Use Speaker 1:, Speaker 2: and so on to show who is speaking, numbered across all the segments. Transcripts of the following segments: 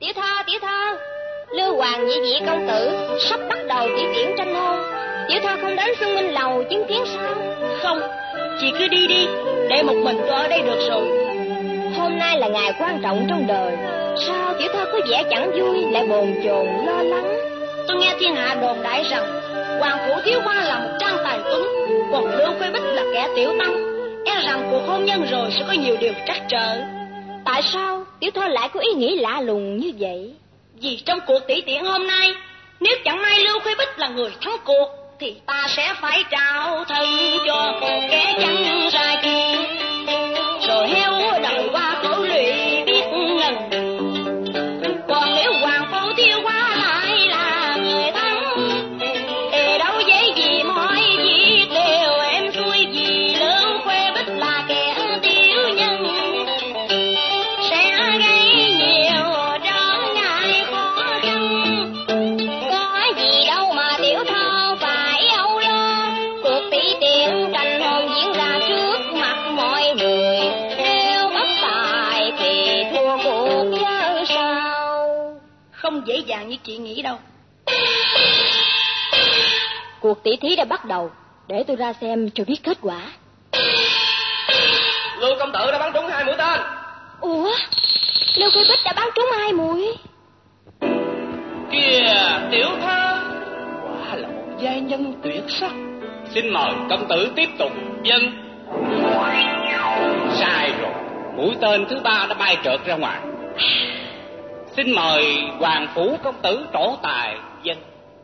Speaker 1: Tiểu thơ, Lưu Hoàng nhị vị công tử sắp bắt đầu tỷ tiễn tranh hôn. Tiểu thơ không đến Xuân Minh Lầu chứng kiến sao?
Speaker 2: Không, chị cứ đi đi, để một mình tôi ở đây được rồi.
Speaker 1: Hôm nay là ngày quan trọng trong đời, sao tiểu thơ có vẻ chẳng vui, lại bồn chồn lo lắng?
Speaker 2: Tôi nghe thiên hạ đồn đại rằng Hoàng phủ thiếu hoa là một trang tài tuấn, còn Lưu Khuê Bích là kẻ tiểu tâm, e rằng cuộc hôn nhân rồi sẽ có nhiều điều trắc trở.
Speaker 1: Tại sao tiểu thơ lại có ý nghĩ lạ lùng như vậy?
Speaker 2: Vì trong cuộc tỷ tiễn hôm nay, nếu chẳng may Lưu Khuê Bích là người thắng cuộc, thì ta sẽ phải trao thân cho kẻ chẳng ra kia, rồi heo đời qua khẩu lụy biết ngần. Còn nếu Hoàng phủ thiếu hoa lại là người thắng, thì đâu dễ gì mọi việc đều em xuôi, vì Lưu Khuê Bích là kẻ tiểu nhân, sẽ gây nhiều trở ngại khó khăn.
Speaker 1: Có gì đâu mà tiểu thơ phải âu lo, cuộc tỷ tiễn tranh hôn diễn ra trước mặt mọi người, nếu bất tài thì thua cuộc chứ sao.
Speaker 2: Không dễ dàng như chị nghĩ đâu.
Speaker 1: Cuộc tỷ thí đã bắt đầu, để tôi ra xem cho biết kết quả.
Speaker 3: Lưu công tử đã bắn trúng 2 mũi tên.
Speaker 1: Ủa, Lưu Khuê Bích đã bắn trúng 2 mũi.
Speaker 3: Kìa tiểu thơ, quả là một giai nhân tuyệt sắc. Xin mời công tử tiếp tục. Dân. Sai rồi, mũi tên thứ 3 đã bay trượt ra ngoài. Xin mời Hoàng phủ công tử trổ tài. Dân.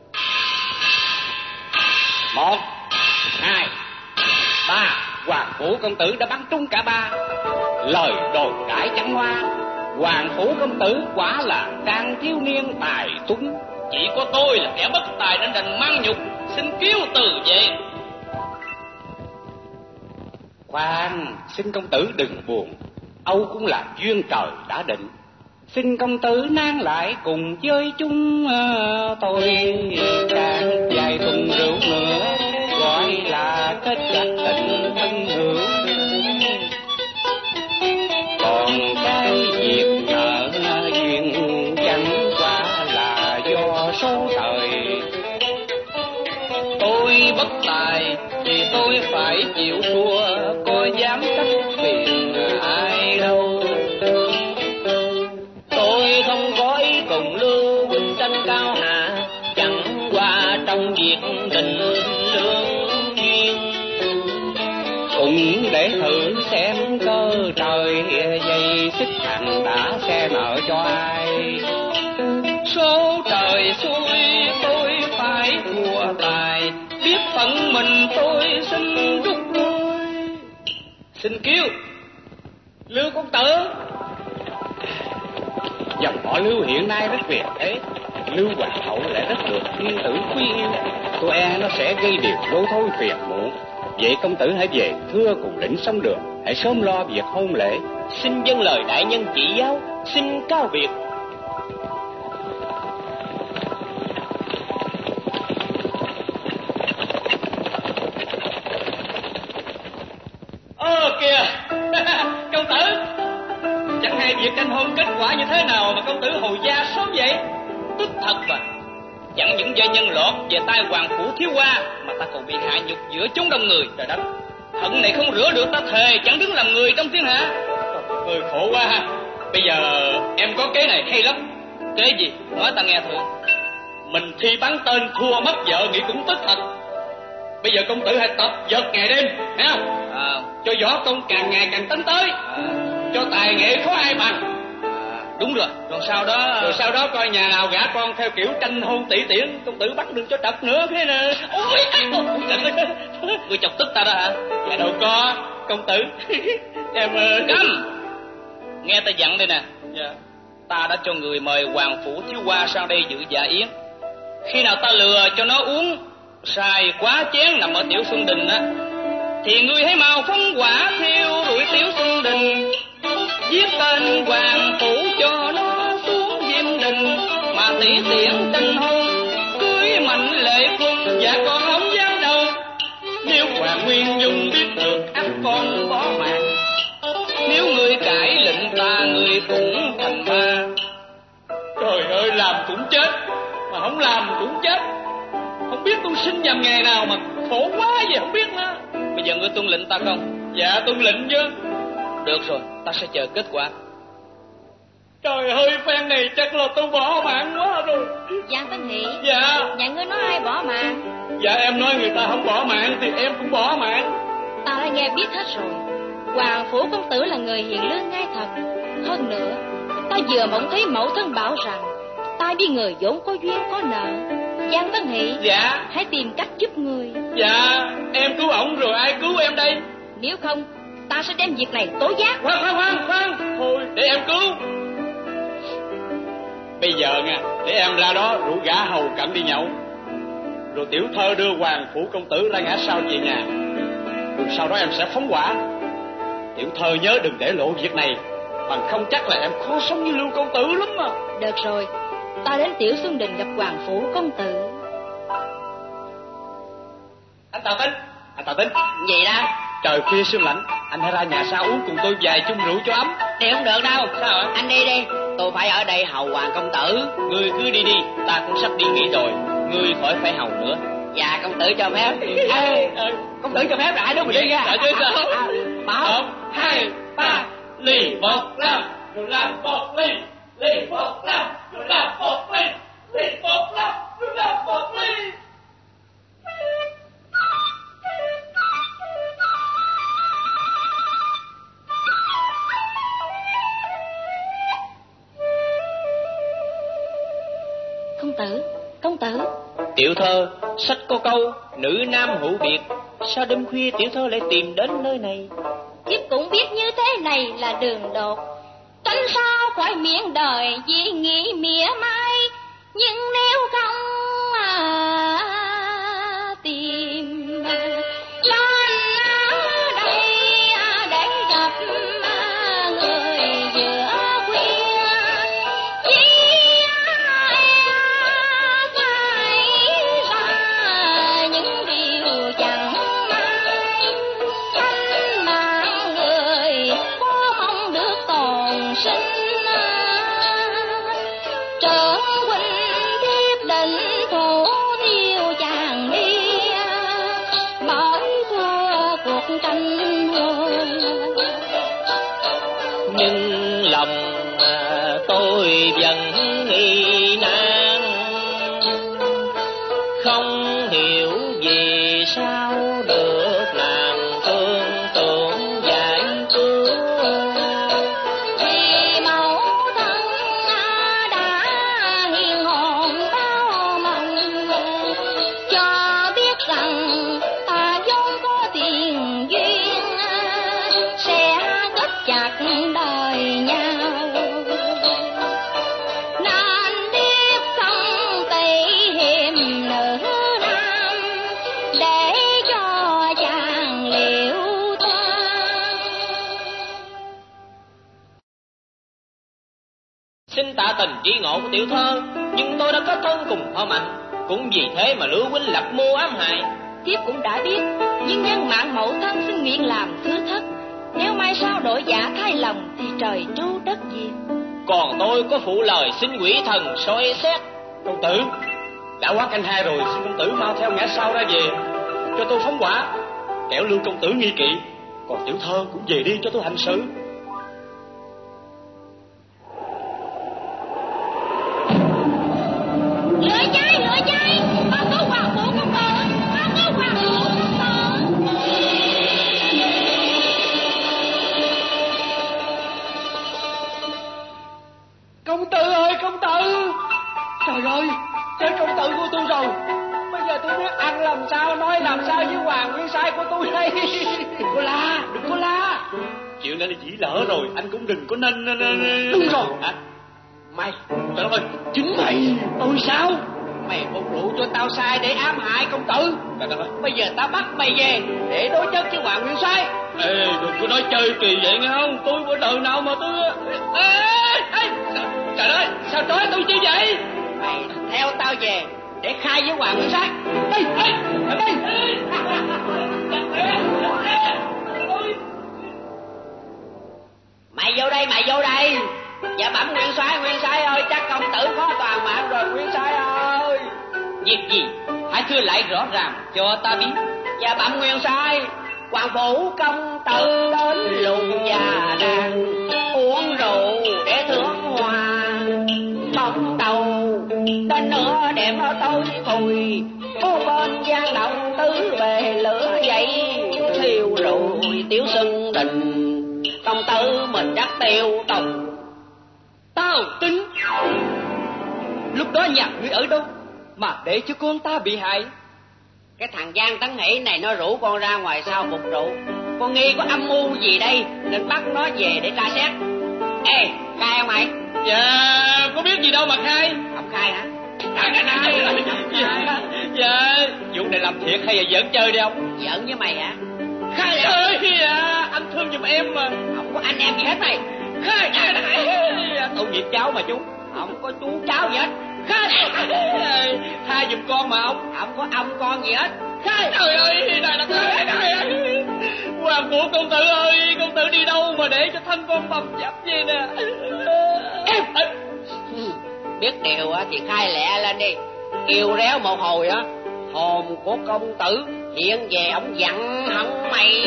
Speaker 3: 1, 2, 3. Hoàng phủ công tử đã bắn trúng cả 3. Lời đồn đại chẳng hoa, Hoàng phủ công tử quả là trang thiếu niên tài tuấn. Chỉ có tôi là kẻ bất tài nên đành mang nhục, xin kiêu từ về. Khoan, xin công tử đừng buồn, âu cũng là duyên trời đã định. Xin công tử nán lại cùng chơi chung, tôi càng vài thùng rượu nữa, gọi là kết chặt tình thân hữu. Còn cái việc nợ duyên chẳng qua là do số trời. Tôi bất tài thì tôi phải chịu thua, có dám trách phiền ai đâu. Tôi không có ý cùng Lưu huynh tranh cao hạ, chẳng qua trong việc định lương duyên. Cũng để thử xem cơ trời dây xích thành đã xe nợ cho ai. Số trời xui tôi phải thua tài, biết phận mình tôi xin rút lui. Xin kêu Lưu công tử. Dòng họ Lưu hiện nay rất việt thế, Lưu hoàng hậu lại rất được thiên tử quý yêu, tôi e nó sẽ gây điều lố thôi phiền muộn. Vậy công tử hãy về thưa cùng lĩnh sông Đường, hãy sớm lo việc hôn lễ. Xin vâng lời đại nhân chỉ giáo, xin cao biệt. Kìa công tử, chẳng hay việc tranh hôn kết quả như thế nào mà công tử hồi gia sớm vậy? Tức thật mà, chẳng những gia nhân lọt về tay Hoàng phủ thiếu hoa, mà ta còn bị hạ nhục giữa chúng đông người. Trời đất, hận này không rửa được, ta thề chẳng đứng làm người trong thiên hạ. Người khổ quá ha. Bây giờ em có kế này hay lắm. Kế gì? Nói ta nghe thử. Mình thi bắn tên thua mất vợ nghĩ cũng tức thật. Bây giờ công tử hãy tập giật ngày đêm, thấy không? Cho võ công càng ngày càng tấn tới, cho tài nghệ khó ai bằng. Đúng rồi. Rồi sau đó coi nhà nào gả con theo kiểu tranh hôn tỷ tiễn, công tử bắt được cho trật nữa thế nè. Ôi người chọc tức ta đó hả? Dạ đâu có công tử. Em câm. Nghe ta dặn đây nè. Dạ. Ta đã cho người mời Hoàng phủ thiếu hoa sang đây dự dạ yến. Khi nào ta lừa cho nó uống sai quá chén nằm ở Tiểu Xuân Đình á, thì ngươi hãy mau phóng hỏa thiêu đuổi Tiểu Xuân Đình, viết tên Hoàng phủ cho nó xuống Diêm Đình, mà tỷ tiễn tranh hôn cưới Mạnh Lệ Quân và con ống giáo đầu. Nếu Hoàng Nguyên Dung biết được ắt con bỏ mạng, nếu ngươi cãi lệnh ta ngươi cũng thành ma. làm cũng chết, mà không làm cũng chết. Không biết tôi sinh nhầm ngày nào mà khổ quá vậy không biết nữa. Bây giờ ngươi tuân lệnh ta không? Dạ tuân lệnh chứ. Được rồi, ta sẽ chờ kết quả. Trời ơi, phen này chắc là tôi bỏ mạng quá rồi.
Speaker 2: Giang Tấn Hỷ.
Speaker 3: Dạ.
Speaker 2: Nhà ngươi nói ai bỏ mạng?
Speaker 3: Dạ em nói người ta không bỏ mạng thì em cũng bỏ mạng.
Speaker 2: Ta đã nghe biết hết rồi. Hoàng Phủ công tử là người hiền lương ngay thật. Hơn nữa, ta vừa mộng thấy mẫu thân bảo rằng ta với người vốn có duyên có nợ. Giang Tấn Hỷ.
Speaker 3: Dạ.
Speaker 2: Hãy tìm cách giúp người.
Speaker 3: Dạ, em cứu ổng rồi ai cứu em đây?
Speaker 2: Nếu không, ta sẽ đem việc này tố giác.
Speaker 3: Khoan. Thôi, để em cứu. Bây giờ nha, để em ra đó rủ gã hầu cận đi nhậu. Rồi tiểu thơ đưa Hoàng Phủ công tử ra ngã sau về nhà. Rồi sau đó em sẽ phóng hỏa. Tiểu thơ nhớ đừng để lộ việc này, bằng không chắc là em khó sống như Lưu công tử lắm mà.
Speaker 2: Được rồi, ta đến Tiểu Xuân Đình gặp Hoàng Phủ công tử.
Speaker 3: Anh Tào Tính.
Speaker 2: Gì đó?
Speaker 3: Trời khuya sương lạnh, anh hãy ra nhà sau uống cùng tôi vài chung rượu cho ấm.
Speaker 2: Đi không được đâu.
Speaker 3: Sao ạ?
Speaker 2: Anh đi đi, tôi phải ở đây hầu Hoàng công tử.
Speaker 3: Ngươi cứ đi, ta cũng sắp đi nghỉ rồi, ngươi khỏi phải hầu nữa.
Speaker 2: Dạ công tử cho phép. Công tử cho phép lại đó mình đi ra.
Speaker 3: Dạ chứ sao?
Speaker 2: 1,
Speaker 3: 2, 3, lì 1 5, rồi làm 1 ly, lì 1 5, rồi làm 1 ly, lì 1 5, rồi làm 1 ly.
Speaker 2: Công tử.
Speaker 3: Tiểu thơ, sách có câu nữ nam hữu biệt, sao đêm khuya tiểu thơ lại tìm đến nơi này?
Speaker 1: Thiếp cũng biết như thế này là đường đột, tránh sao khỏi miệng đời vì nghĩ mỉa mai. Nhưng nếu không tìm lên đây để gặp người giữa khuya, chỉ xảy ra những điều chẳng may. Thanh mạng người có mong được còn sinh, trưởng huynh thiếp định thủ tiêu chàng đi, bởi thua cuộc tranh hôn.
Speaker 3: Nhưng lòng tôi vẫn nghi nan, không hiểu vì sao được nàng thương tưởng giải cứu.
Speaker 1: Vì mẫu thân đã hiền hồn bao mộng, cho biết rằng ta vốn có tiền duyên, sẽ kết chặt đời nhau. Nên biết không tị hiềm nữ nam, để cho chàng liệu toan.
Speaker 3: Xin tạ tình chỉ ngộ của tiểu thơ, nhưng tôi đã có thân cùng thơ mạnh, cũng vì thế mà Lưu huynh lập mưu ám hại.
Speaker 2: Thiếp cũng đã biết, nhưng nhân mạng mẫu thân xin nguyện làm thứ thất. Nếu mai sau đổi giả thay lòng thì trời tru đất diệt.
Speaker 3: Còn tôi có phụ lời xin quỷ thần soi xét. Công tử, đã quá canh 2 rồi, xin công tử mau theo ngã sau ra về, cho tôi phóng hỏa, kẻo Lưu công tử nghi kỵ. Còn tiểu thơ cũng về đi cho tôi hành sự.
Speaker 1: Lửa cháy, báo cáo Hoàng Phủ công tử, báo cáo Hoàng Phủ công tử.
Speaker 3: Công tử ơi, công tử! Trời ơi, chết công tử của tôi rồi. Bây giờ tôi biết ăn làm sao, nói làm sao với Hoàng Nguyên Sai của tôi đây. Đừng có la. Chuyện này là chỉ lỡ rồi, anh cũng đừng có nên. Đúng rồi. Mày, trời ơi, chính mày. Tôi sao? Mày phục vụ cho tao sai để ám hại công tử. Bây giờ tao bắt mày về để đối chất với Hoàng Nguyên Sai. Ê, đừng có nói chơi kỳ vậy nghe không? Tôi có đời nào mà tôi... Trời ơi, sao trói tôi chứ vậy? Mày theo tao về để khai với Hoàng Nguyên Sai. Đây. Mày vô đây. Dạ bẩm Nguyên Soái ơi, chắc công tử khó toàn mà Việc gì hãy thưa lại rõ ràng cho ta biết.
Speaker 4: Dạ bẩm nguyên soái, hoàng phủ công tử đến lùng già đàn uống rượu để thưởng hoa, bóng đầu đến nửa đêm tối thui, phố bên gian động tứ bề lửa dậy, thiêu rồi tiểu sưng đình, công tử mình đắc tiêu tùng.
Speaker 3: Tao tính lúc đó nhà ngươi ở đâu mà để cho con ta bị hại?
Speaker 4: Cái thằng Giang Tấn Hỷ này nó rủ con ra ngoài sau phục rượu, con nghi có âm mưu gì đây nên bắt nó về để tra xét. Ê, khai không mày?
Speaker 3: Dạ, có biết gì đâu mà khai.
Speaker 4: Không khai hả?
Speaker 3: Dạ, vụ này làm thiệt hay là giỡn chơi đi ông?
Speaker 4: Giỡn với mày hả?
Speaker 3: Khai ơi, anh thương giùm em mà.
Speaker 4: Không có anh em gì hết mày.
Speaker 3: Khai, tội nghiệp cháu mà chú.
Speaker 4: Không có chú cháu gì hết.
Speaker 3: Khai, tha giùm con mà ông.
Speaker 4: Không có ông con gì hết.
Speaker 3: Khai, trời ơi, này là khai. Hoàng phủ công tử ơi, công tử đi đâu mà để cho thân con bầm dập vậy nè.
Speaker 4: Em biết điều thì khai lẹ lên đi. Kêu réo một hồi á, hồn của công tử hiện về ông giận hận mày.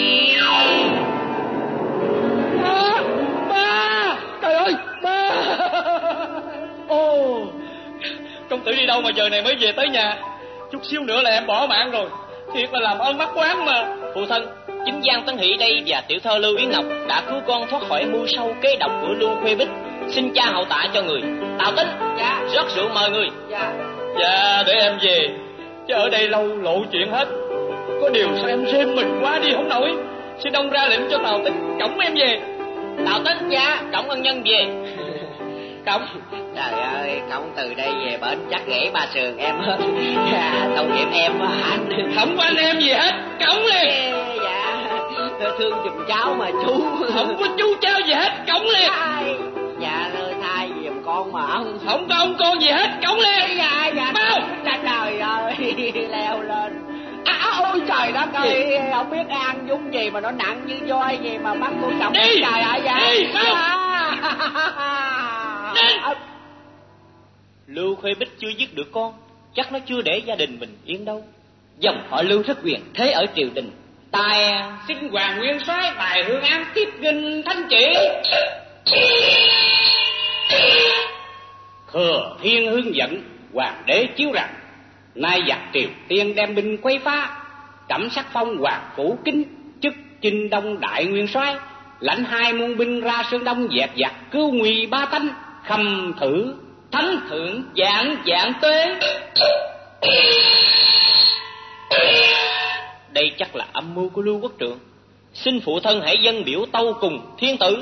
Speaker 3: Ba, trời ơi, ba. Ồ, công tử đi đâu mà giờ này mới về tới nhà? Chút xíu nữa là em bỏ mạng rồi. Thiệt là làm ơn mắc quán mà. Phụ thân, chính Giang Tấn Hỷ đây và tiểu thơ Lưu Yến Ngọc đã cứu con thoát khỏi mưu sâu kế độc của Lưu Khuê Bích. Xin cha hậu tạ cho người. Tào Tính,
Speaker 4: Dạ.
Speaker 3: rót rượu mời người.
Speaker 4: Dạ.
Speaker 3: Dạ, để em về, chứ ở đây lâu lộ chuyện hết. Có điều sao em rêm mình quá đi không nổi. Xin ông ra lệnh cho Tào Tính cõng em về.
Speaker 4: Tào Tính, dạ.
Speaker 3: Cõng ân nhân về. Cõng.
Speaker 4: Trời ơi, cõng từ đây về bển chắc gãy ba sườn em hết. Tội nghiệp em quá anh.
Speaker 3: Không có anh em gì hết, cõng liền.
Speaker 4: Dạ, thương giùm cháu mà chú.
Speaker 3: Không có chú cháu gì hết, cõng liền.
Speaker 4: Dạ ơi, thay giùm con mà ông.
Speaker 3: Không có ông con gì hết, cõng liền.
Speaker 4: Dạ.
Speaker 3: Mau.
Speaker 4: Trời ơi, leo lên. Ôi trời đất ơi, không biết ăn dung gì mà nó nặng như voi gì mà bắt con chồng.
Speaker 3: Đi.
Speaker 4: Trời ơi, dạ.
Speaker 3: Đi, mau. Lưu Khuê Bích chưa giết được con, chắc nó chưa để gia đình mình yên đâu. Dòng họ Lưu thất quyền thế ở triều đình. Tài xin hoàng nguyên soái tài hương an tiếp nghinh thanh chỉ.
Speaker 5: Thừa Thiên hướng dẫn hoàng đế chiếu rằng nay giặc Triều Tiên đem binh quấy phá, trẫm sắc phong hoàng phủ kính chức Chinh Đông đại nguyên soái, lãnh 2 muôn binh ra Sơn Đông dẹp giặc cứu nguy ba tánh, khâm thử thánh thượng dạng tế.
Speaker 3: Đây chắc là âm mưu của Lưu Quốc Trượng. Xin phụ thân hãy dâng biểu tâu cùng thiên tử.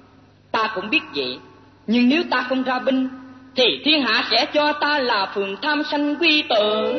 Speaker 6: Ta cũng biết vậy, nhưng nếu ta không ra binh thì thiên hạ sẽ cho ta là phường tham sanh quy tử,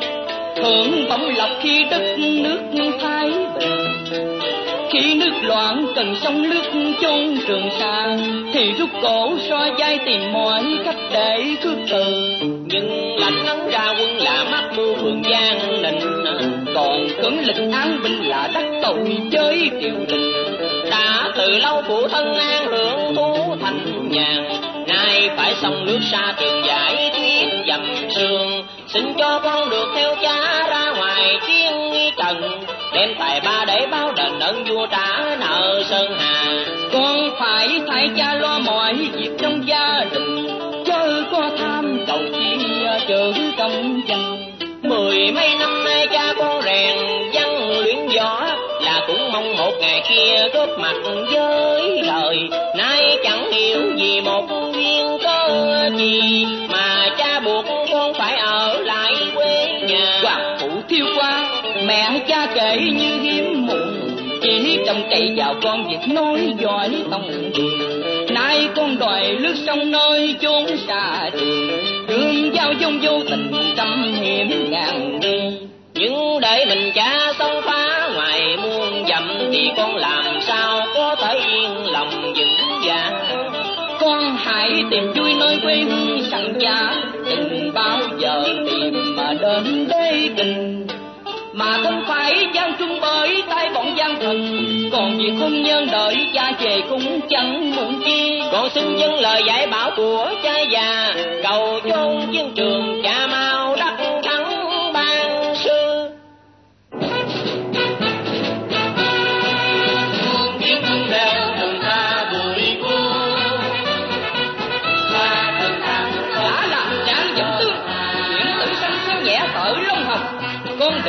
Speaker 6: hưởng bổng lộc khi đất nước thái bình. Khi nước loạn cần sông nước chôn Trường Sa, thì rút cổ so vai tìm mọi cách để cướp từ.
Speaker 3: Nhưng lãnh ấn ra quân là mắc mưu phường Giang Đình,
Speaker 6: còn cẩn lịch án binh là đắc tội chơi triều đình.
Speaker 3: đã từ lâu phụ thân an hưởng tú thành nhàn, nay phải sông nước xa trường giải thuyết dầm sương. Xin cho con được theo cha ra ngoài chiến trần, đem tài ba để báo đền ơn vua trả nợ Sơn Hà.
Speaker 6: Con phải thay cha lo mọi việc trong gia đình, chớ có tham cầu chi chữ công danh.
Speaker 3: 10 mấy năm nay cha con rèn văn luyện võ, là cũng mong một ngày kia góp mặt với đời. Nay chẳng hiểu vì một duyên cớ gì mà cha buộc con phải ở lại quê nhà.
Speaker 6: Hoàng phủ thiêu qua, mẹ cha kể như hiếm muộn, chỉ trông cậy vào con việc nói giỏi tông đường. Nay con đòi lướt sông nơi chốn xa trường, đường giao dông vô tình trăm hiểm ngàn đi.
Speaker 3: Nhưng để mình cha sông phá ngoài muôn dặm, thì con làm sao có thể yên lòng vững vàng.
Speaker 6: Con hãy tìm vui nơi quê hương sẵn cha, đừng bao giờ tìm mà đến đế kinh, mà không phải gian trung bởi tay bọn gian thần. Còn việc hôn nhân đợi cha về cũng chẳng muộn chi.
Speaker 3: Con xin dâng lời dạy bảo của cha già, cầu chôn chiến trường cha mau đắc thắng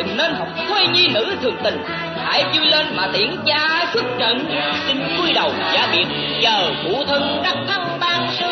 Speaker 6: đừng nên học thuê nhi nữ thường tình, hãy chui lên mà tiễn cha xuất trận. Xin cúi đầu giả biệt, chờ phụ thân đắc thắng ban sư.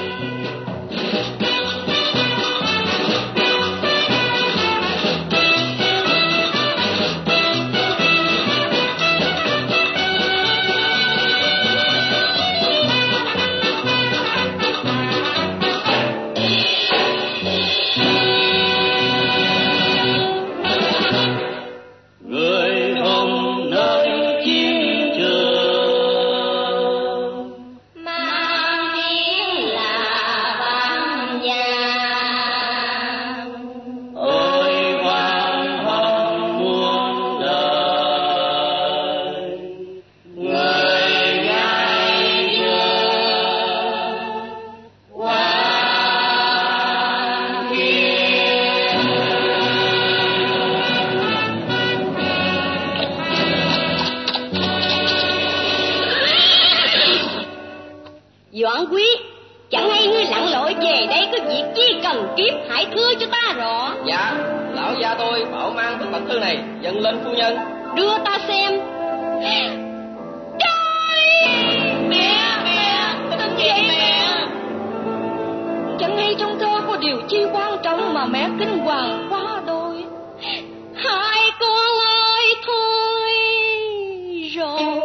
Speaker 2: Doãn quý, chẳng hay ngươi lặn lội về đây có việc chi cần kiếp, hãy thưa cho ta rõ.
Speaker 6: Dạ, lão gia tôi bảo mang bức mật thư này dâng lên phu nhân.
Speaker 2: Đưa ta xem. Trời! Mẹ, tin gì mẹ? Chẳng hay trong thơ có điều chi quan trọng mà mẹ kinh hoàng quá đôi. Hai con ơi thôi rồi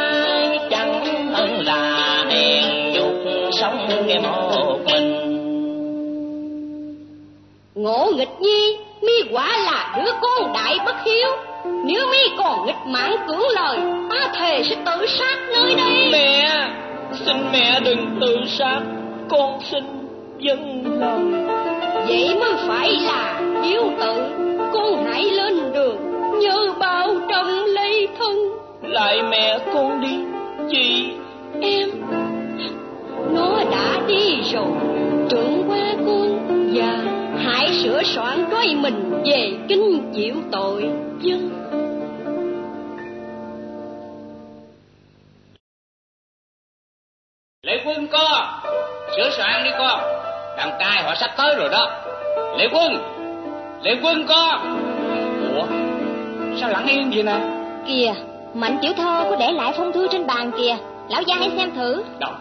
Speaker 6: sống nghe một mình.
Speaker 1: Ngộ nghịch nhi, mi quả là đứa con đại bất hiếu. Nếu mi còn nghịch mãn cưỡng lời, ta thề sẽ tự sát nơi đây.
Speaker 6: Mẹ, xin mẹ đừng tự sát, con xin dâng lời.
Speaker 1: Vậy mới phải là hiếu tử. Con hãy lên đường, nhớ bao trông lấy thân.
Speaker 6: Lại mẹ con đi, chị
Speaker 1: Em, nó đã đi rồi, trượng qua con. Và hãy sửa soạn trói mình về kinh chịu tội dân.
Speaker 5: Lệ Quân con, sửa soạn đi con, đàn trai họ sắp tới rồi đó. Lệ Quân con. Ủa, sao lặng im vậy nè?
Speaker 1: Kìa, Mạnh tiểu thơ có để lại phong thư trên bàn kìa, lão gia hãy xem thử.
Speaker 5: Đâu?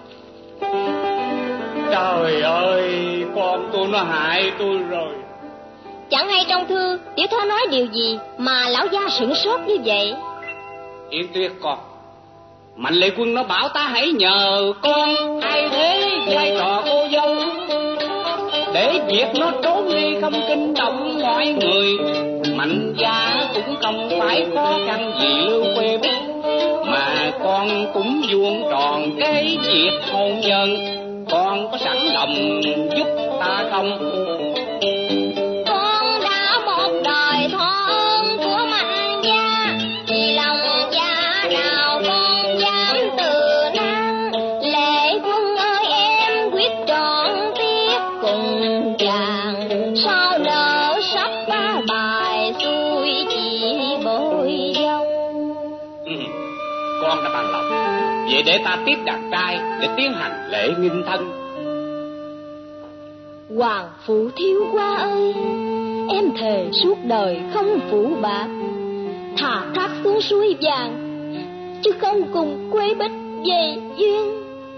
Speaker 5: Trời ơi, con tôi nó hại tôi rồi.
Speaker 1: Chẳng hay trong thư tiểu thơ nói điều gì mà lão gia sửng sốt như vậy?
Speaker 5: Yên Tuyết con, Mạnh Lệ Quân nó bảo ta hãy nhờ con ai thế vai trò cô dâu, để việc nó trốn đi không kinh động mọi người. Mạnh gia cũng không phải khó khăn gì Lưu Khuê biết, mà con cũng vuông tròn cái việc hôn nhân. Con có sẵn lòng giúp ta không?
Speaker 1: Con đã một đời thôn của Mạnh gia, vì lòng gia nào con dám từ nan. Lệ Quân ơi, em quyết trọn tiếp cùng chàng, sao nỡ sắp ba bài xuôi chỉ bội dâu.
Speaker 5: Con đã bằng lòng, vậy để ta tiếp đàn trai để tiến hành lễ nghinh thân.
Speaker 1: Hoàng phụ thiếu qua ơi, em thề suốt đời không phụ bạc, thà cát xuống suối vàng chứ không cùng Quế Bích về duyên.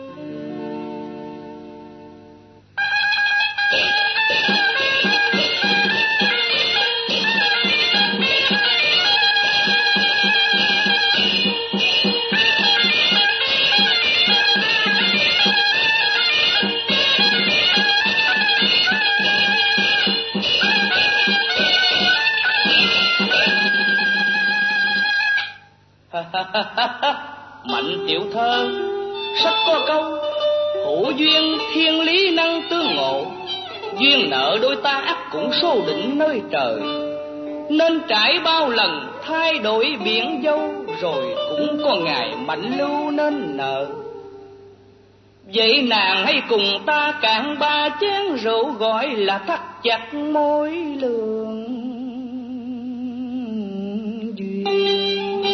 Speaker 6: Mạnh tiểu thơ, sách có câu hữu duyên thiên lý năng tương ngộ, duyên nợ đôi ta ắt cũng số định nơi trời. Nên trải bao lần thay đổi biển dâu, rồi cũng có ngày mệnh lưu nên nợ. Vậy nàng hãy cùng ta cạn ba chén rượu, gọi là thắt chặt mối lương duyên.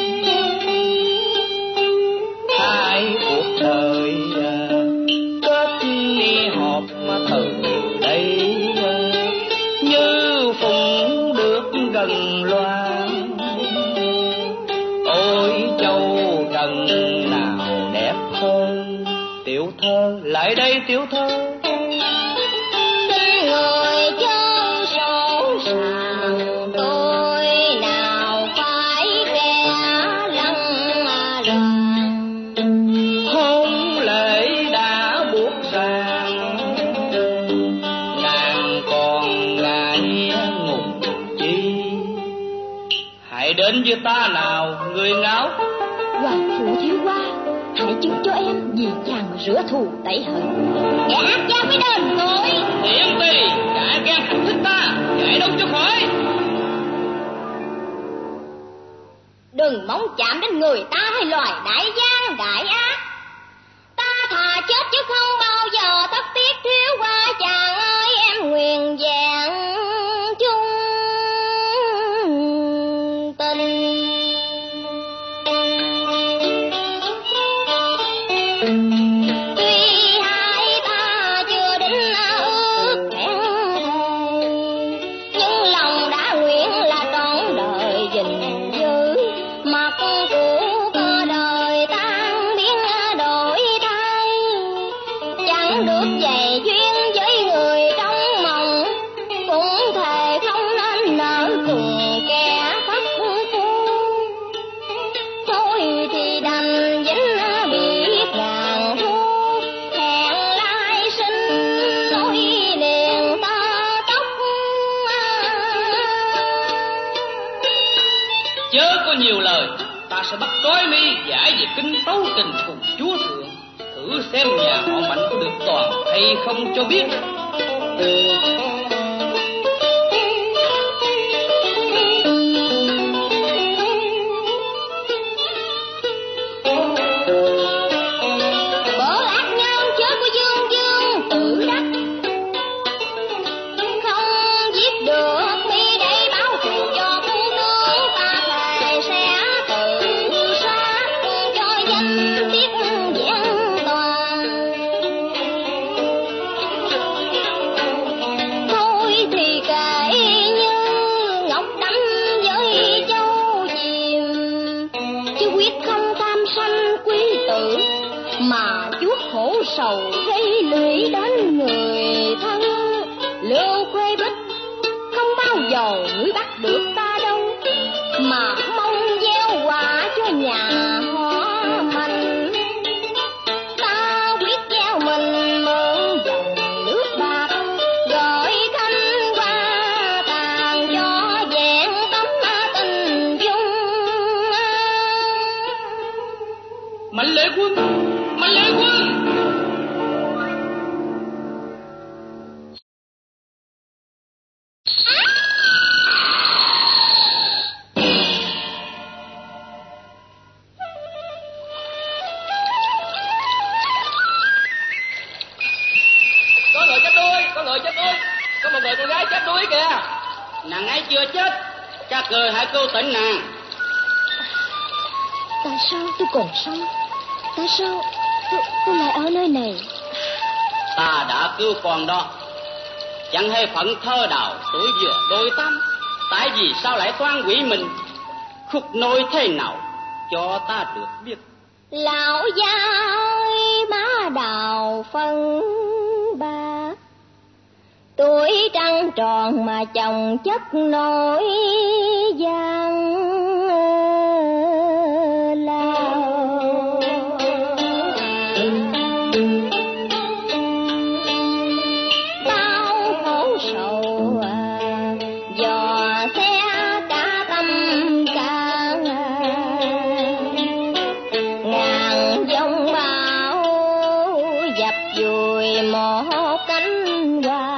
Speaker 6: Hai cuộc đời kết ni họp mà từ đây, như phụng được gần loan. Ôi châu trần nào đẹp hơn, tiểu thơ lại đây tiểu thơ.
Speaker 1: Người chân sổ sàng tôi nào phải kẻ lăng loàn.
Speaker 6: Hôn lễ đã buộc ràng, nàng còn ngại ngùng chi. Hãy đến với ta nào người ngáo.
Speaker 1: Hoàng phụ thiếu qua, hãy chứng cho em vì chàng mà rửa thù tẩy hận. Kẻ ác gia mới đền tội.
Speaker 6: Hiển tỳ đã gan hành thích ta, chạy đâu cho khỏi.
Speaker 1: Đừng mong chạm đến người ta hay loài đại gian đại ác. Ta thà chết chứ không bao giờ thất tiếc thiếu qua chàng ơi. Em nguyện vẹn chung tình. Tuy hai ta chưa đến ước hẹn thề, nhưng lòng đã nguyện là trọn đời gìn giữ. Mặt của cơ đời tan biến đổi thay, chẳng được về duyên với người trong mộng, cũng thề không nên nỡ cùng kẻ thất phu. Thôi thì đành dính biết rằng
Speaker 3: nhiều lời, ta sẽ bắt trói mi giải về kinh tấu tình cùng chúa thượng, thử xem nhà họ Mạnh có được toàn hay không cho biết.
Speaker 1: Sầu gây lụy đến người thân. Lưu Khuê Bích không bao giờ ngươi bắt được ta đâu, mà mong gieo quả cho nhà họ Mạnh. Ta quyết gieo mình mượn dòng nước bạc, gửi thanh qua tàn cho vẹn tấm tình dung.
Speaker 3: Mạnh Lệ Quân, Mạnh Lệ Quân.
Speaker 5: Nàng ấy chưa chết, cha cười hãy cứu tỉnh nàng.
Speaker 1: Tại sao tôi còn sống? Tại sao tôi lại ở nơi này?
Speaker 5: Ta đã cứu con đó, chẳng hay phận thơ đào tuổi vừa đôi tám. Tại vì sao lại toan quỷ mình? Khúc nôi thế nào cho ta được biết.
Speaker 1: Lão gia ơi, má đào phân ba, tuổi trăng tròn mà chồng chất nổi gian lao. Bao khổ sầu dò xe cả tâm can, ngàn dòng bão dập vùi một cánh hoa.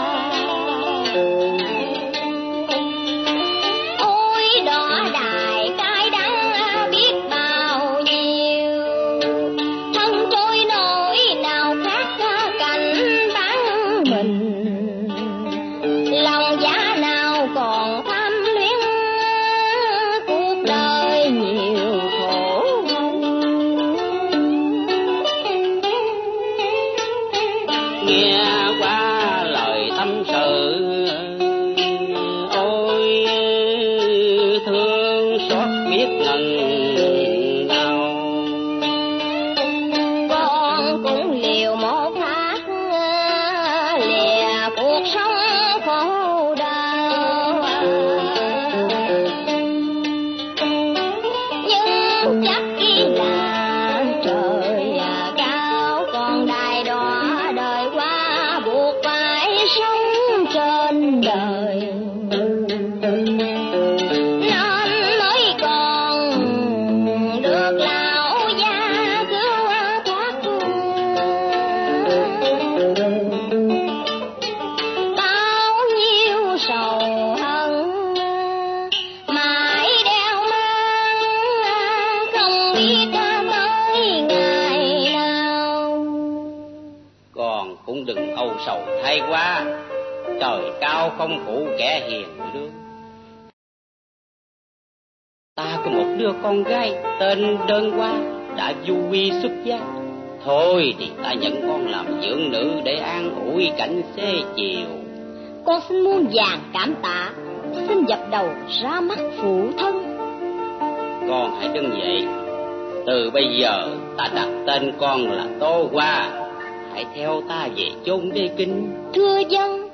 Speaker 5: Sầu thay quá, trời cao không phụ kẻ hiền lương. Ta có một đứa con gái tên Đơn Hoa đã du vi xuất gia. Thôi thì ta nhận con làm dưỡng nữ để an ủi cảnh xế chiều.
Speaker 1: Con xin muôn vàn cảm tạ, xin dập đầu ra mắt phụ thân.
Speaker 5: Con hãy đứng dậy. Từ bây giờ ta đặt tên con là Tô Hoa. Hãy theo ta về chốn Đế Kinh.
Speaker 1: Thưa dân.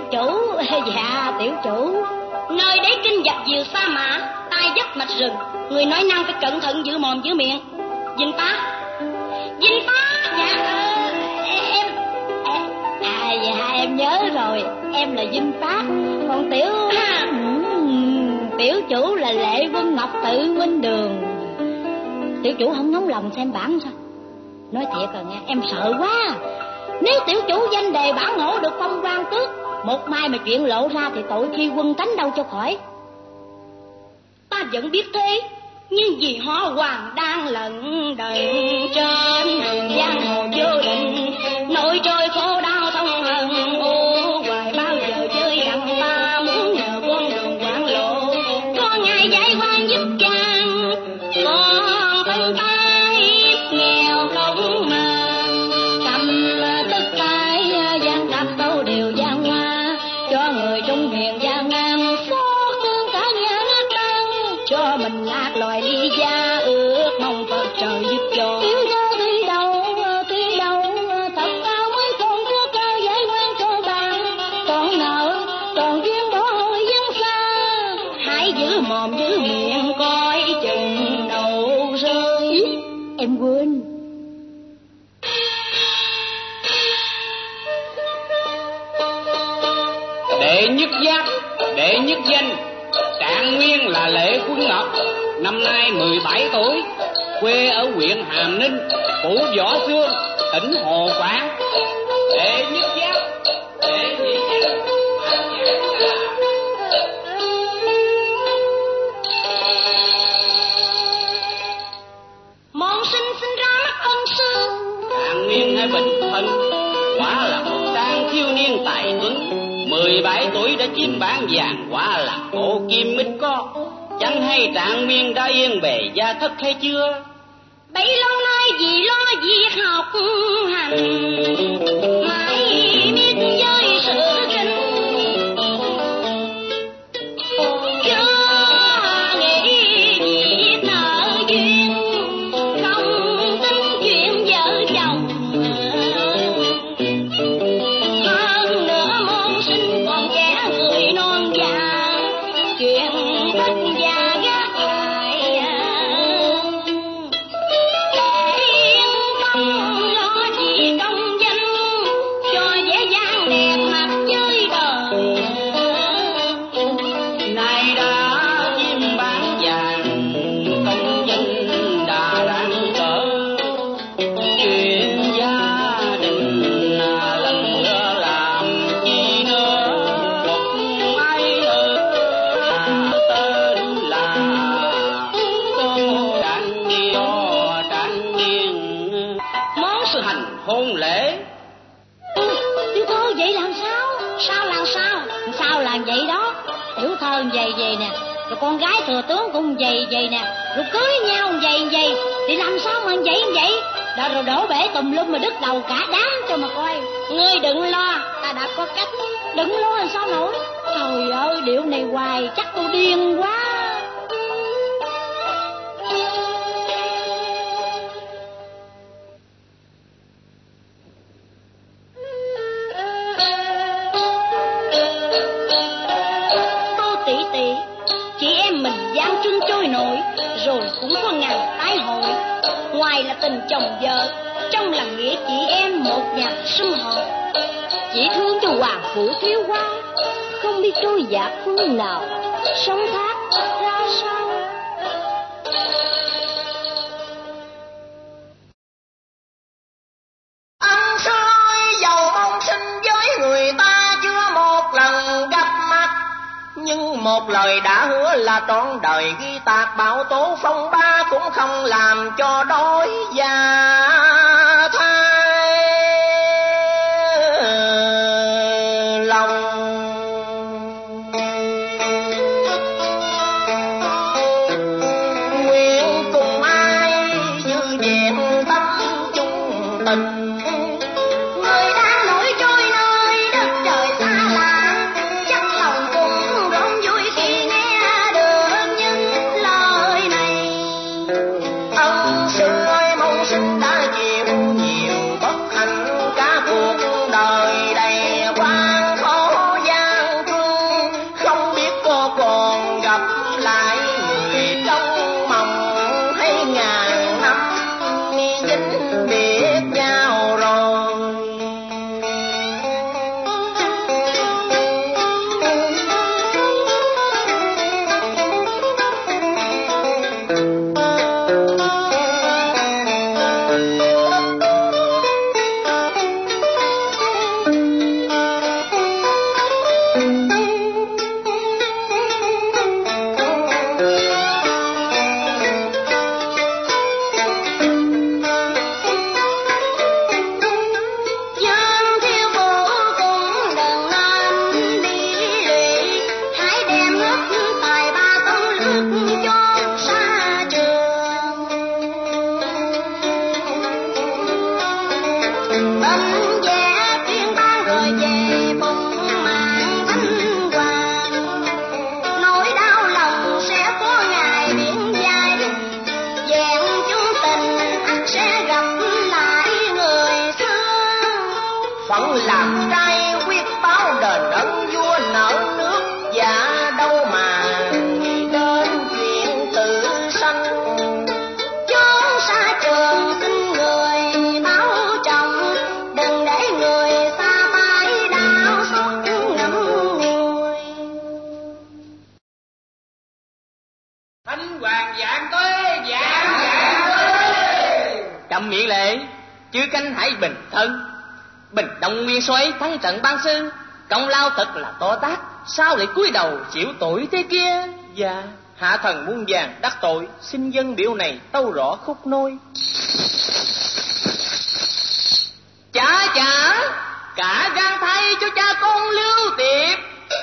Speaker 2: chủ. Dạ tiểu chủ.
Speaker 1: Nơi đấy kinh dập diều sa mã, tai dấp mạch rừng, người nói năng phải cẩn thận giữ mồm giữ miệng. Dinh Phá.
Speaker 2: Dạ em nhớ rồi, em là Dinh Phát, còn tiểu chủ là Lệ Quân Ngọc Tự Minh Đường. Tiểu chủ không nóng lòng xem bản sao? Nói thiệt rồi nghe, em sợ quá. Nếu tiểu chủ danh đề bản ngộ được phong quan tước, một mai mà chuyện lộ ra thì tội khi quân tánh đâu cho khỏi.
Speaker 1: Ta vẫn biết thế, nhưng vì họ hoàng đang lận đận trên giang hồ vô định, nội trôi khổ đau thông hận ô hoài bao giờ chơi đặng ta muốn nhờ con đường quảng lộ, có ngày giải quan giúp chàng, còn thân tay nghèo không mà cầm tất tay gian đạp câu điều gian hoa cho người trong miền gian nam xót thương cả nhà nát tan, cho mình lạc loài ly gia ước mong Phật trời giúp cho.
Speaker 2: Tiểu gia tuy đâu thật cao mới còn có cao giải quan cho bạn, còn nợ còn duyên bỏ hồi dân xa,
Speaker 1: Hãy giữ mồm giữ miệng coi chừng đầu rơi.
Speaker 2: em quên.
Speaker 5: Đệ nhất giáp, đệ nhất danh, Trạng Nguyên là Lệ Quân Ngọc, năm nay 17 tuổi, quê ở huyện Hàm Ninh, phủ Võ Xương, tỉnh Hồ Quảng. Đệ nhất giáp, đệ nhị danh,
Speaker 1: Môn sinh ra mắt ân sư.
Speaker 5: Trạng Nguyên hay bình thân, quả là một trang thiếu niên tài tuấn. 17 tuổi đã chiếm bán vàng, quả là cổ kim mít có. Chẳng hay Trạng Nguyên đã yên bề gia thất hay chưa?
Speaker 1: Bấy lâu nay vì lo việc học hành, mãi miết với sự kinh, chưa nghĩ việc nợ duyên, không tính chuyện vợ chồng. Hơn nữa môn sinh còn trẻ người non già, chuyện tất già gác lại. Yên tâm lo gì công danh, cho dễ dàng đẹp mặt với đời.
Speaker 5: Nay đã chiếm bán vàng, công dân đã đáng cỡ. Chuyện gia đình lần nữa làm chi nữa, một ai ơi tên là cô Trạng Niên.
Speaker 1: Món sự
Speaker 5: Hành hôn lễ
Speaker 2: Tiểu thơ vậy làm sao? Sao làm vậy đó? Tiểu thơ vậy nè, rồi con gái thừa tướng cũng vậy nè, rồi cưới nhau vậy thì làm sao mà vậy? Đó rồi đổ bể tùm lum mà đứt đầu cả đám cho mà coi.
Speaker 1: ngươi đừng lo, ta đã có cách.
Speaker 2: Đừng lo làm sao nổi. Trời ơi, điệu này hoài chắc tôi điên quá.
Speaker 1: Tô tỷ tỷ, chị em mình gian trưng trôi nổi, rồi cũng có ngày tái hội. Ngoài là tình chồng vợ, trong là nghĩa chị em một nhà sum họp.
Speaker 2: Chỉ thương cho hoàng phủ thiếu hoa, không biết trôi dạt phương nào, sống thác ra sao.
Speaker 4: Ăn xôi dầu mong sinh với người ta chưa một lần gặp mặt, nhưng một lời đã hứa là trọn đời ghi tạc, bão tố phong ba cũng không làm cho đói già thai lòng. Nguyện cùng ai giữ vẹn tâm chung tình,
Speaker 1: Người đang nổi trôi nơi đất trời xa lạ, chắc lòng cũng rộn vui khi nghe được những lời này.
Speaker 4: ân sư ơi mong sinh đã chịu nhiều ngậm miệng lệ, chư canh hãy bình thân. Bình Đông Nguyên Soái thắng trận Ban Sư, công lao thật là to tát, sao lại cúi đầu chịu tội thế kia? Dạ, hạ thần muôn vàn đắc tội, xin dân biểu này tâu rõ khúc nôi. Chả cả gan thay cho cha con Lưu Tiệp.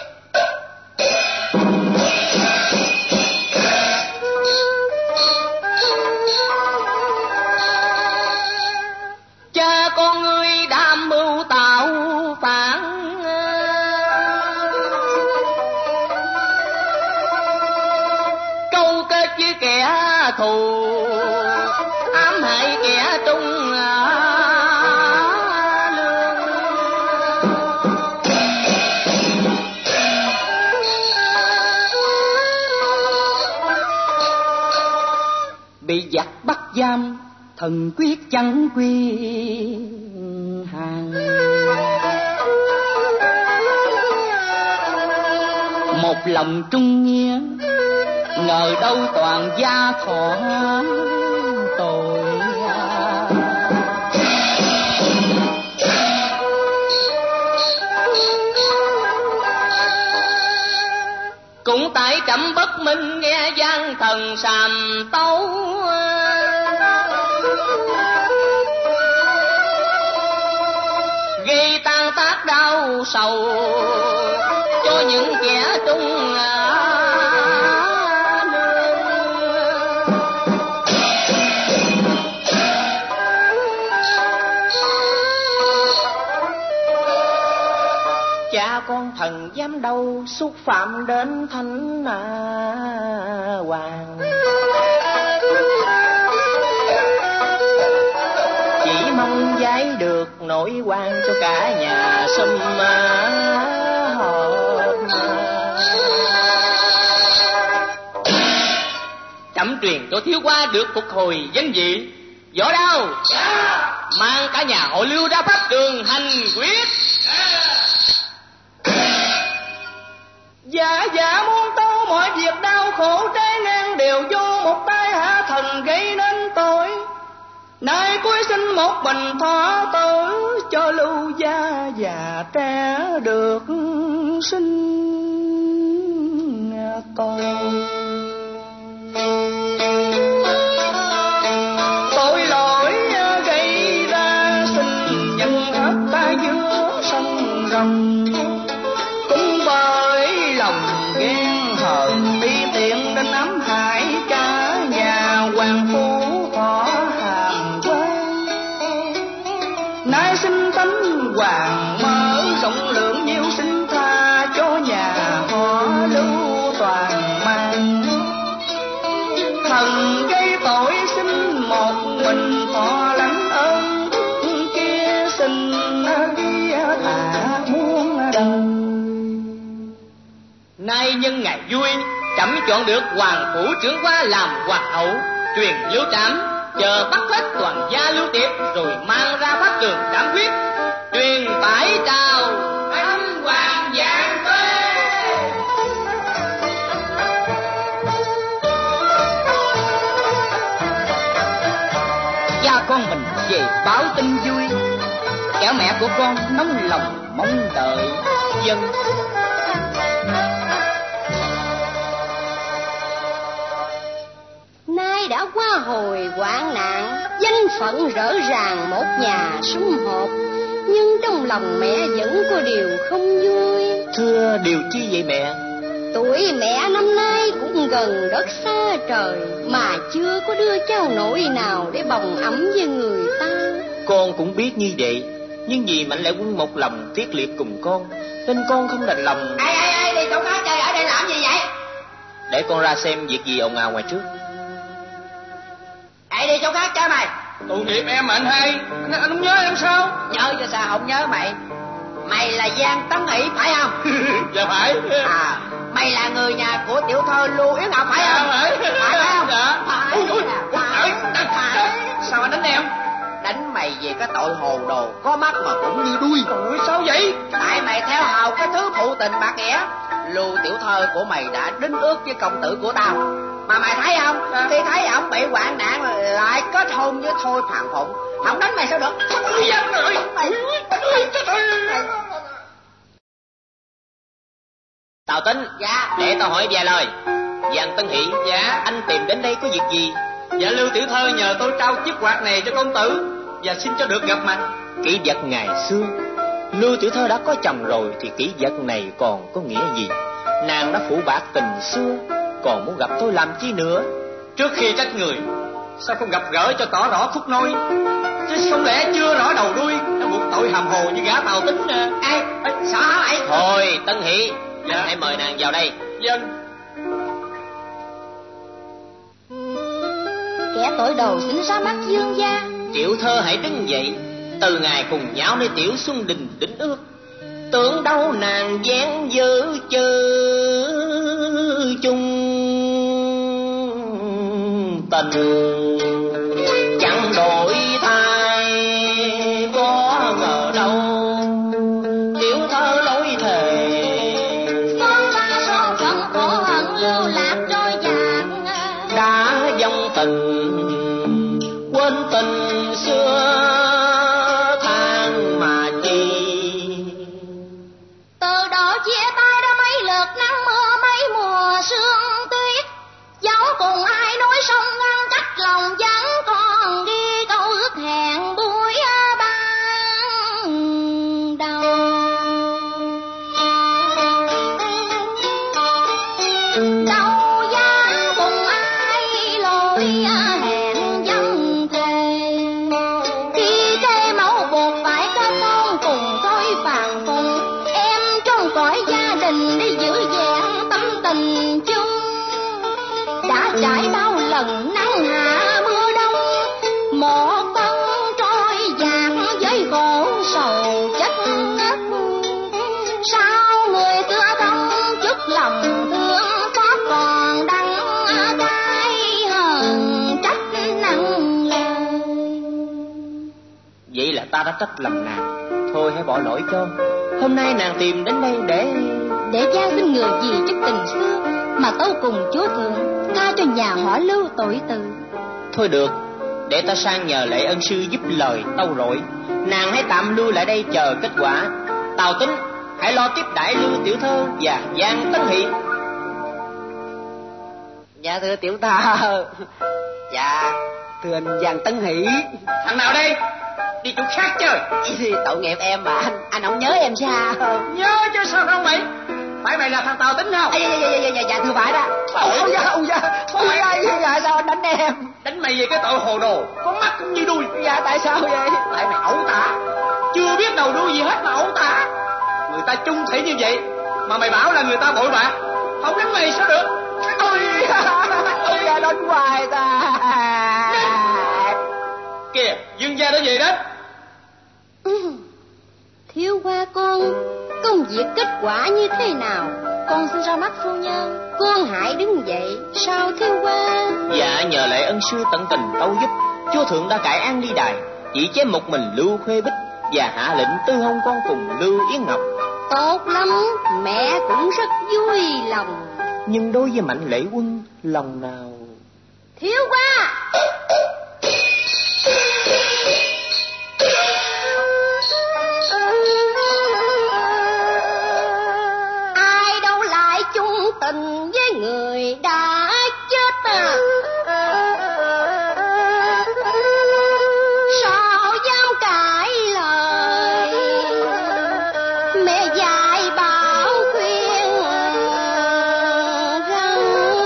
Speaker 4: Cha con ngươi đã mưu tạo phản, câu kết với kẻ thù, ám hại kẻ trung lương. Bị giặc bắt giam, thần quyết chẳng quy hàng. Một lòng trung nghĩa, ngờ đâu toàn gia thọ tội. Cũng tại trẫm bất minh nghe gian thần sàm tấu, gây tan tác đau sầu cho những kẻ trung lương. Cha con thần dám đâu xúc phạm đến thánh hoàng, chỉ mong giái được nổi quan cho cả nhà sum họp. Trẫm truyền cho thiếu qua được phục hồi danh vị. Võ Đao mang cả nhà họ Lưu ra pháp đường hành quyết. Dạ muôn tâu mọi việc đau khổ trái ngang đều do một tay hạ thần gây nên tội. Nay cuối sinh một bình thọ tử cho Lưu gia già trẻ được sinh con. Tội lỗi gây ra sinh nhân hết ta giữa sông rồng, cũng bởi lòng ghen hờn ti tiện nên ám hại cả nhà hoàng phu họ hàm quan. Nay sinh tánh hoàng mở rộng lượng nhiều sinh tha cho nhà họ Lưu toàn mang. Thần gây tội xin một mình thọ lãnh ơn, kia xin đi thả muôn đời. Nay nhân ngày vui, trẫm chọn được hoàng phủ trưởng qua làm hoàng hậu, truyền Lưu Trảm chờ bắt hết toàn gia Lưu Tiệp rồi mang ra pháp đường trảm quyết, truyền bãi trào anh hoàng vạn tuế. Cha con mình về báo tin vui, kẻo mẹ của con nóng lòng mong đợi dân.
Speaker 1: Nay đã qua hồi hoạn nạn, danh phận rỡ ràng một nhà sum họp, nhưng trong lòng mẹ vẫn có điều không vui.
Speaker 4: Thưa điều chi vậy mẹ?
Speaker 1: Tuổi mẹ năm nay cũng gần đất xa trời, mà chưa có đứa cháu nội nào để bồng ẵm với người ta.
Speaker 4: Con cũng biết như vậy, nhưng vì Mạnh Lệ Quân một lòng thiết liệt cùng con, nên con không đành lòng.
Speaker 6: Ai đi chỗ khác chơi, ở đây làm gì vậy?
Speaker 4: Để con ra xem việc gì ồn ào ngoài trước.
Speaker 6: Ai đi chỗ khác chơi mày?
Speaker 3: Tội nghiệp em mà anh hai, anh không nhớ em sao?
Speaker 6: Nhớ cho sao không nhớ mày? Mày là Giang Tấn Ỷ phải không?
Speaker 3: Dạ phải.
Speaker 6: Mày là người nhà của tiểu thơ Lưu Yến Ngọc phải không?
Speaker 3: Phải
Speaker 6: không?
Speaker 3: Dạ.
Speaker 6: Phải.
Speaker 3: Sao anh đánh em?
Speaker 6: Đánh mày về cái tội hồ đồ, có mắt mà cũng như đuôi.
Speaker 3: Ủa sao vậy?
Speaker 6: Tại mày theo hầu cái thứ phụ tình bạc nghĩa. Lưu tiểu thơ của mày đã đính ước với công tử của tao,
Speaker 4: Mà mày thấy không? Khi thấy ổng bị hoạn nạn lại kết hôn với Thôi Phàn Phụng, không đánh mày sao được?
Speaker 7: Tào Tính.
Speaker 4: Dạ.
Speaker 7: Để tao hỏi vài lời. Giang Tân Hỷ.
Speaker 3: Dạ.
Speaker 7: Anh tìm đến đây có việc gì?
Speaker 3: Dạ Lưu tiểu thơ nhờ tôi trao chiếc quạt này cho công tử và xin cho được gặp mặt.
Speaker 7: Kỷ vật ngày xưa, Lưu tiểu thơ đã có chồng rồi thì kỷ vật này còn có nghĩa gì? Nàng đã phụ bạc tình xưa, còn muốn gặp tôi làm chi nữa?
Speaker 3: Trước khi trách người, sao không gặp gỡ cho tỏ rõ khúc nôi? Chứ không lẽ chưa rõ đầu đuôi đã buộc tội hàm hồ như gã Tào Tính nè.
Speaker 4: Ê, sợ hả mày?
Speaker 7: Thôi Tân Hỷ,
Speaker 3: Dạ.
Speaker 7: anh hãy mời nàng vào đây.
Speaker 3: Dân.
Speaker 2: Kẻ tội đầu xin ra mắt dương gia.
Speaker 7: Tiểu thơ hãy đứng dậy. Từ ngày cùng nhau nơi Tiểu Xuân Đình đính ước, tưởng đâu nàng dáng dở chớ chung tình, chẳng đổi thay có ngờ đâu. Tiểu thơ lối thề
Speaker 2: Con ta son phận khổ hận lưu lạc trôi dạt,
Speaker 7: đã dòng tình quên tình xưa than mà chi.
Speaker 2: từ đó chia tay đã mấy lượt nắng mưa mấy mùa sương tuyết, dẫu cùng ai nói sông ngăn cách lòng vẫn còn ghi câu ước hẹn buổi ban đầu. Đâu dám cùng ai lối hẹn dân thề, khi cây mẫu buộc phải kết hôn cùng Thôi Phàn Phụng, em trong cõi gia đình đi giữ vẹn tâm tình chung. Đã trải bao lần nắng hạ mưa đông, một thân trôi dạt với khổ sầu chất ngất. Sao người xưa không chút lòng thương xót còn đắng cay hờn trách nặng lời.
Speaker 7: Vậy là ta đã trách lầm nàng, thôi hãy bỏ lỗi cho. Hôm nay nàng tìm đến đây
Speaker 2: Để gian xin người gì chút tình xưa mà tâu cùng chúa thượng tha cho nhà họ Lưu tội từ.
Speaker 7: Thôi được, để ta sang nhờ Lệ ân sư giúp lời tâu rỗi. Nàng hãy tạm lưu lại đây chờ kết quả. Tào Tính, hãy lo tiếp đãi Lưu tiểu thơ và Giang Tấn Hỷ.
Speaker 4: Dạ thưa tiểu thơ. Dạ thưa anh Giang Tấn Hỷ.
Speaker 3: Thằng nào đây? Đi chỗ khác chơi.
Speaker 4: Tội nghiệp em mà anh không nhớ em sao?
Speaker 3: Nhớ chứ sao không mày? Phải mày là thằng Tào Tính không?
Speaker 4: Dạ thưa phải đó. Dạ sao anh đánh em?
Speaker 3: Đánh mày về cái tội hồ đồ, có mắt cũng như đuôi.
Speaker 4: Dạ tại sao vậy?
Speaker 3: Tại mày ẩu tả, chưa biết đầu đuôi gì hết mà ẩu tả. Người ta chung thủy như vậy mà mày bảo là người ta bội bạc, không đánh mày sao được?
Speaker 4: Ôi da đánh hoài ta.
Speaker 3: Kìa, Dương gia đã về đó.
Speaker 2: Thiếu qua con, công việc kết quả như thế nào? Con xin ra mắt phu nhân. Con hãy đứng dậy. Sao thiếu qua?
Speaker 7: Dạ nhờ Lệ ân sư tận tình tâu giúp, chúa thượng đã cải án ly đài, chỉ chế một mình Lưu Khuê Bích và hạ lệnh tư hôn con cùng Lưu Yến Ngọc.
Speaker 2: Tốt lắm, mẹ cũng rất vui lòng.
Speaker 7: Nhưng đối với Mạnh Lệ Quân, lòng nào?
Speaker 2: Thiếu qua. Ai đâu lại chung tình với người đã chết à? Sao dám cãi lời mẹ dạy bảo khuyên rằng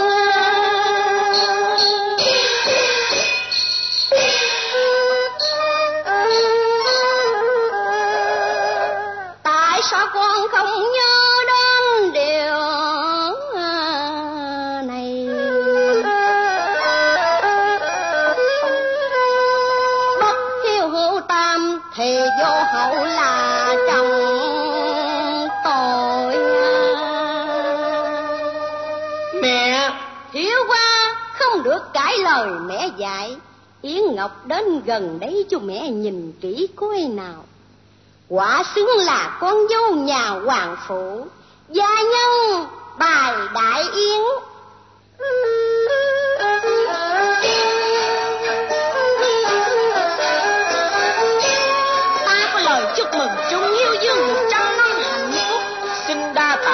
Speaker 2: tại sao con không nhớ đến điều này? Bất hiếu hữu tam thì vô hậu là chồng tội.
Speaker 7: Mẹ!
Speaker 2: Thiếu qua, không được cãi lời mẹ dạy. Yến Ngọc đến gần đấy cho mẹ nhìn kỹ coi nào. Quả xứng là con dâu nhà hoàng phụ, gia nhân bài đại yến.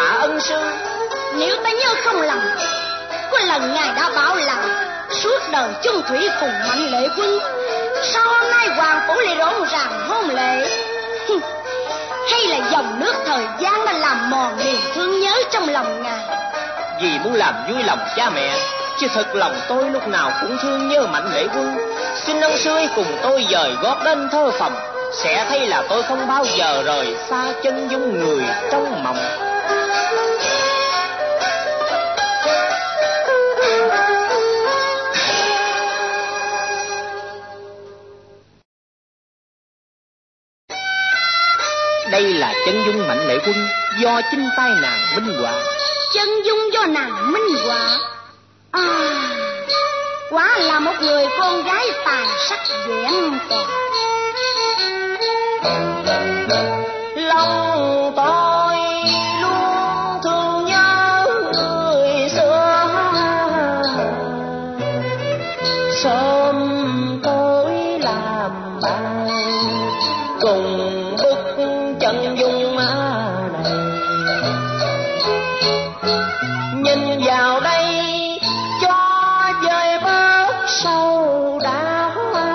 Speaker 7: tạ ân sư.
Speaker 2: Nếu ta nhớ không lầm, có lần ngài đã bảo là suốt đời chung thủy cùng Mạnh Lệ Quân, sao hôm nay hoàng phủ lại rộn ràng hôn lễ? Hay là dòng nước thời gian đã làm mòn niềm thương nhớ trong lòng ngài?
Speaker 7: Vì muốn làm vui lòng cha mẹ, chứ thật lòng tôi lúc nào cũng thương nhớ Mạnh Lệ Quân. Xin ông sư cùng tôi dời gót đến thơ phòng, sẽ thấy là tôi không bao giờ rời xa chân dung người trong mộng. Đây là chân dung Mạnh Lệ Quân do chính tay nàng minh họa.
Speaker 2: Chân dung do nàng minh họa? Quả là một người con gái tài sắc vẹn toàn.
Speaker 7: Lòng tôi luôn thương nhớ người xưa, sớm tối làm bạn cùng bức chân dung này. Nhìn vào đây cho vơi bớt sâu đau,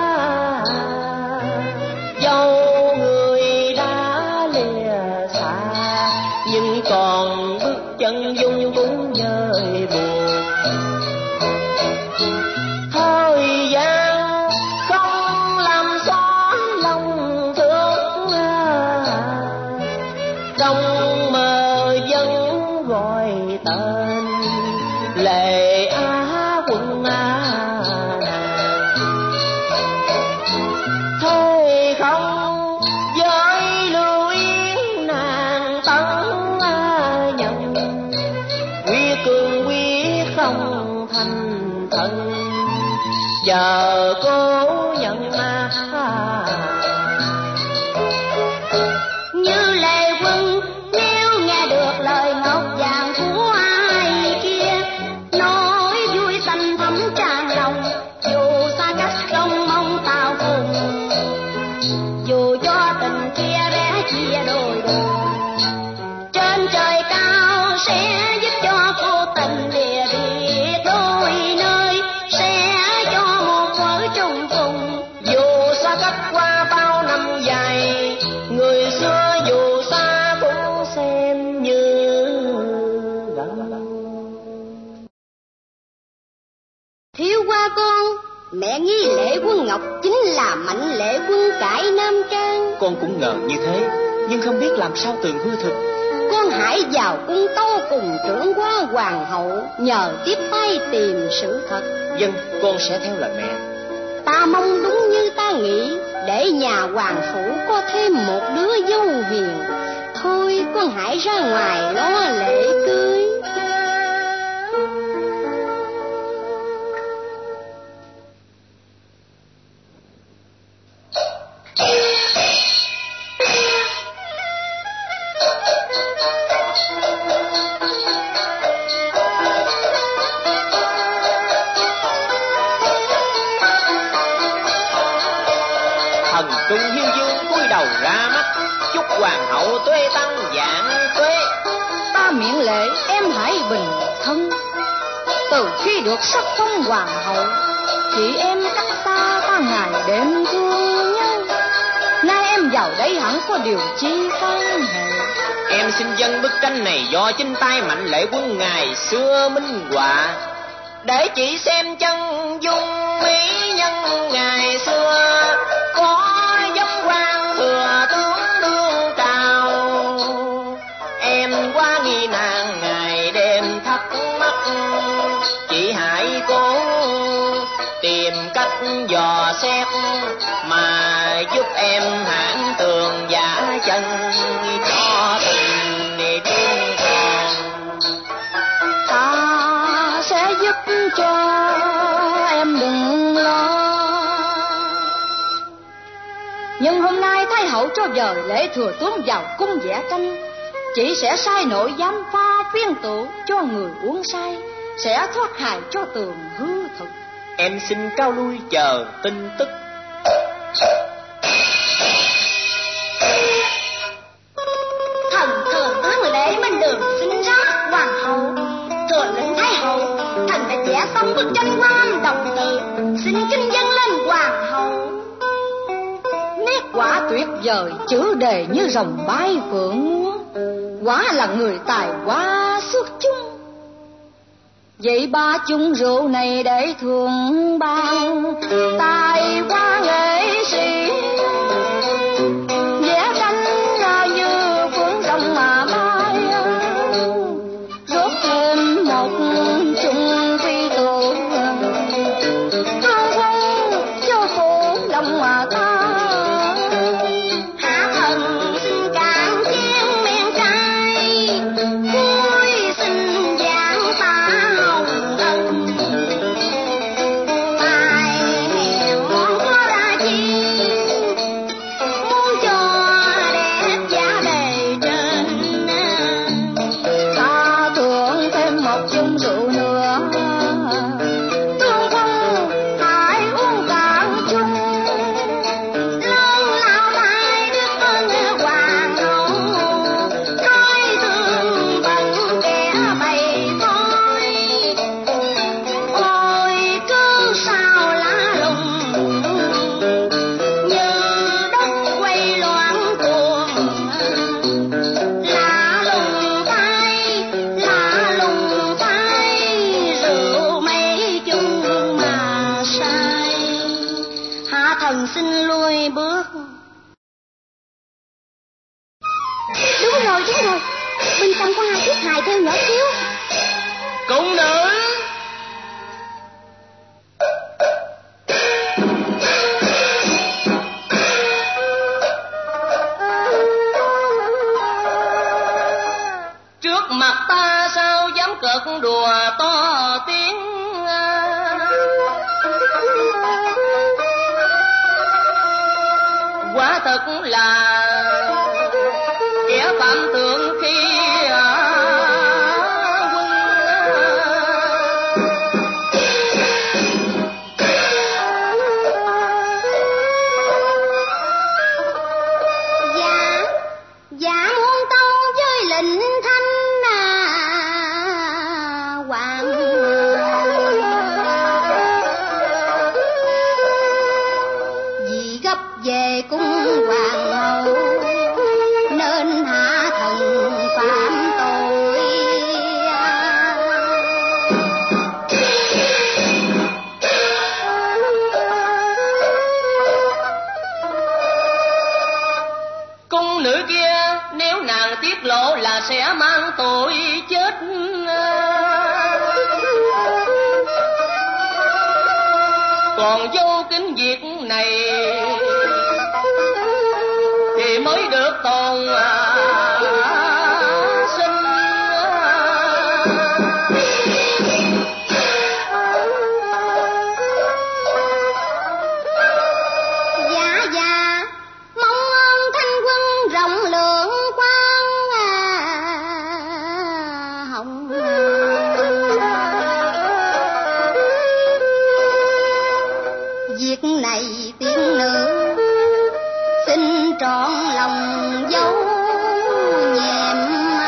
Speaker 7: dẫu người đã lìa xa nhưng còn bức chân dung cũng vơi buồn. Thời gian không làm xóa lòng thương, trong mơ vẫn gọi tên Lệ Á Quân nàng. Thôi không với Lưu Yên nàng tấn nhận, quy cường quy không thành thân, giờ cố nhận
Speaker 2: Như Lệ Quân nếu nghe được lời ngọc vàng của ai kia nói vui xanh thấm tràn lòng, dù xa cách không mong tao cùng, dù cho tình kia rẽ chia đôi đường, trên trời cao sẽ giúp cho cô tình lìa biệt đôi nơi, sẽ cho một vợ chung cùng.
Speaker 7: Dù xa cách qua bao năm dài, người xưa dù xa cũng xem như gần.
Speaker 2: Thiếu qua con, mẹ nghi Lệ Quân Ngọc chính là Mạnh Lệ Quân cải Nam Trang.
Speaker 7: Con cũng ngờ như thế, nhưng không biết làm sao tường hư thực.
Speaker 2: Con hãy vào cung tâu cùng trưởng qua hoàng hậu, nhờ tiếp tay tìm sự thật.
Speaker 7: Vâng, con sẽ theo lời mẹ.
Speaker 2: Ta mong đúng như ta nghĩ, để nhà hoàng phủ có thêm một đứa dâu hiền. Thôi con hãy ra ngoài lo lễ cưới.
Speaker 7: Thần trung hiên dương cúi đầu ra mắt, chúc hoàng hậu tuế tăng vạn tuế.
Speaker 2: Ta miễn lễ em hãy bình thân. Từ khi được sắc phong hoàng hậu, chị em cách xa ta ngày đêm thương nhau. Nay em vào đây hẳn có điều chi can hệ.
Speaker 7: Em xin dâng bức tranh này do chính tay Mạnh Lệ Quân ngày xưa minh họa, để chị xem chân dung mỹ nhân ngày xưa, có giống quan thừa tướng đương trào. Em quá nghi nàng ngày đêm thắc mắc, chị hãy cố tìm cách dò xét mà giúp em hãng tường giả chân cho tình đương còn.
Speaker 2: Ta sẽ giúp cho em đừng lo. Nhưng hôm nay Thái hậu cho dời lễ thừa tướng vào cung vẽ tranh, chị sẽ sai nội giám pha viên tụ cho người uống say, sẽ thoát hại cho tường hư thực.
Speaker 7: Em xin cao lui chờ tin tức.
Speaker 2: Thần thừa tướng Lễ Minh Đường sinh ra bức tranh quan đồng tử, xin kính dâng lên hoàng hậu.
Speaker 8: Nét quả tuyệt vời, chữ đề như rồng bay phượng múa, quả là người tài quá xuất chúng. Vậy ba chung rượu này để thường ban tài hoa nghệ sĩ, vẽ tranh như cuốn rồng mà bay, rốt thêm một chung phi tượng, thương quân cho khổ lòng mà ta.
Speaker 2: Hạ thần xin cạn chén men trai, vui xin giảng ta hồng ân. Tài hèo có ra chi, muốn cho đẹp giá bề trên.
Speaker 8: Ta thưởng thêm một chung rượu nữa,
Speaker 2: Tương quân hãy uống cạn chung, lớn lao thái đức ơn hoàng hậu, coi thường bận kẻ bày thôi. Ôi cứ sao lá lùng, như đất quay loạn cuồng. Lá lùng phai, rượu mấy chung mà say. Hạ thần xin lui bước. Đúng rồi, bên trong có hai chiếc hài theo nhỏ xíu.
Speaker 3: Cung nữ,
Speaker 4: Trước mặt ta sao dám cợt đùa to tiếng, quả thật là kẻ phạm thượng khi quân.
Speaker 2: Dạ muôn tâu với lệnh thanh hoàng. Vì gấp về cung hoàng hậu, nên hạ thần phạm tội.
Speaker 4: Cung nữ kia nếu nàng tiết lộ là sẽ mang tội chết. Còn vô kính việc này thì mới được tồn sinh.
Speaker 2: Dạ, mong ơn thanh quân rộng lượng quan hồng. Việc này tiên nữ xin trọn lòng dấu nhẹm.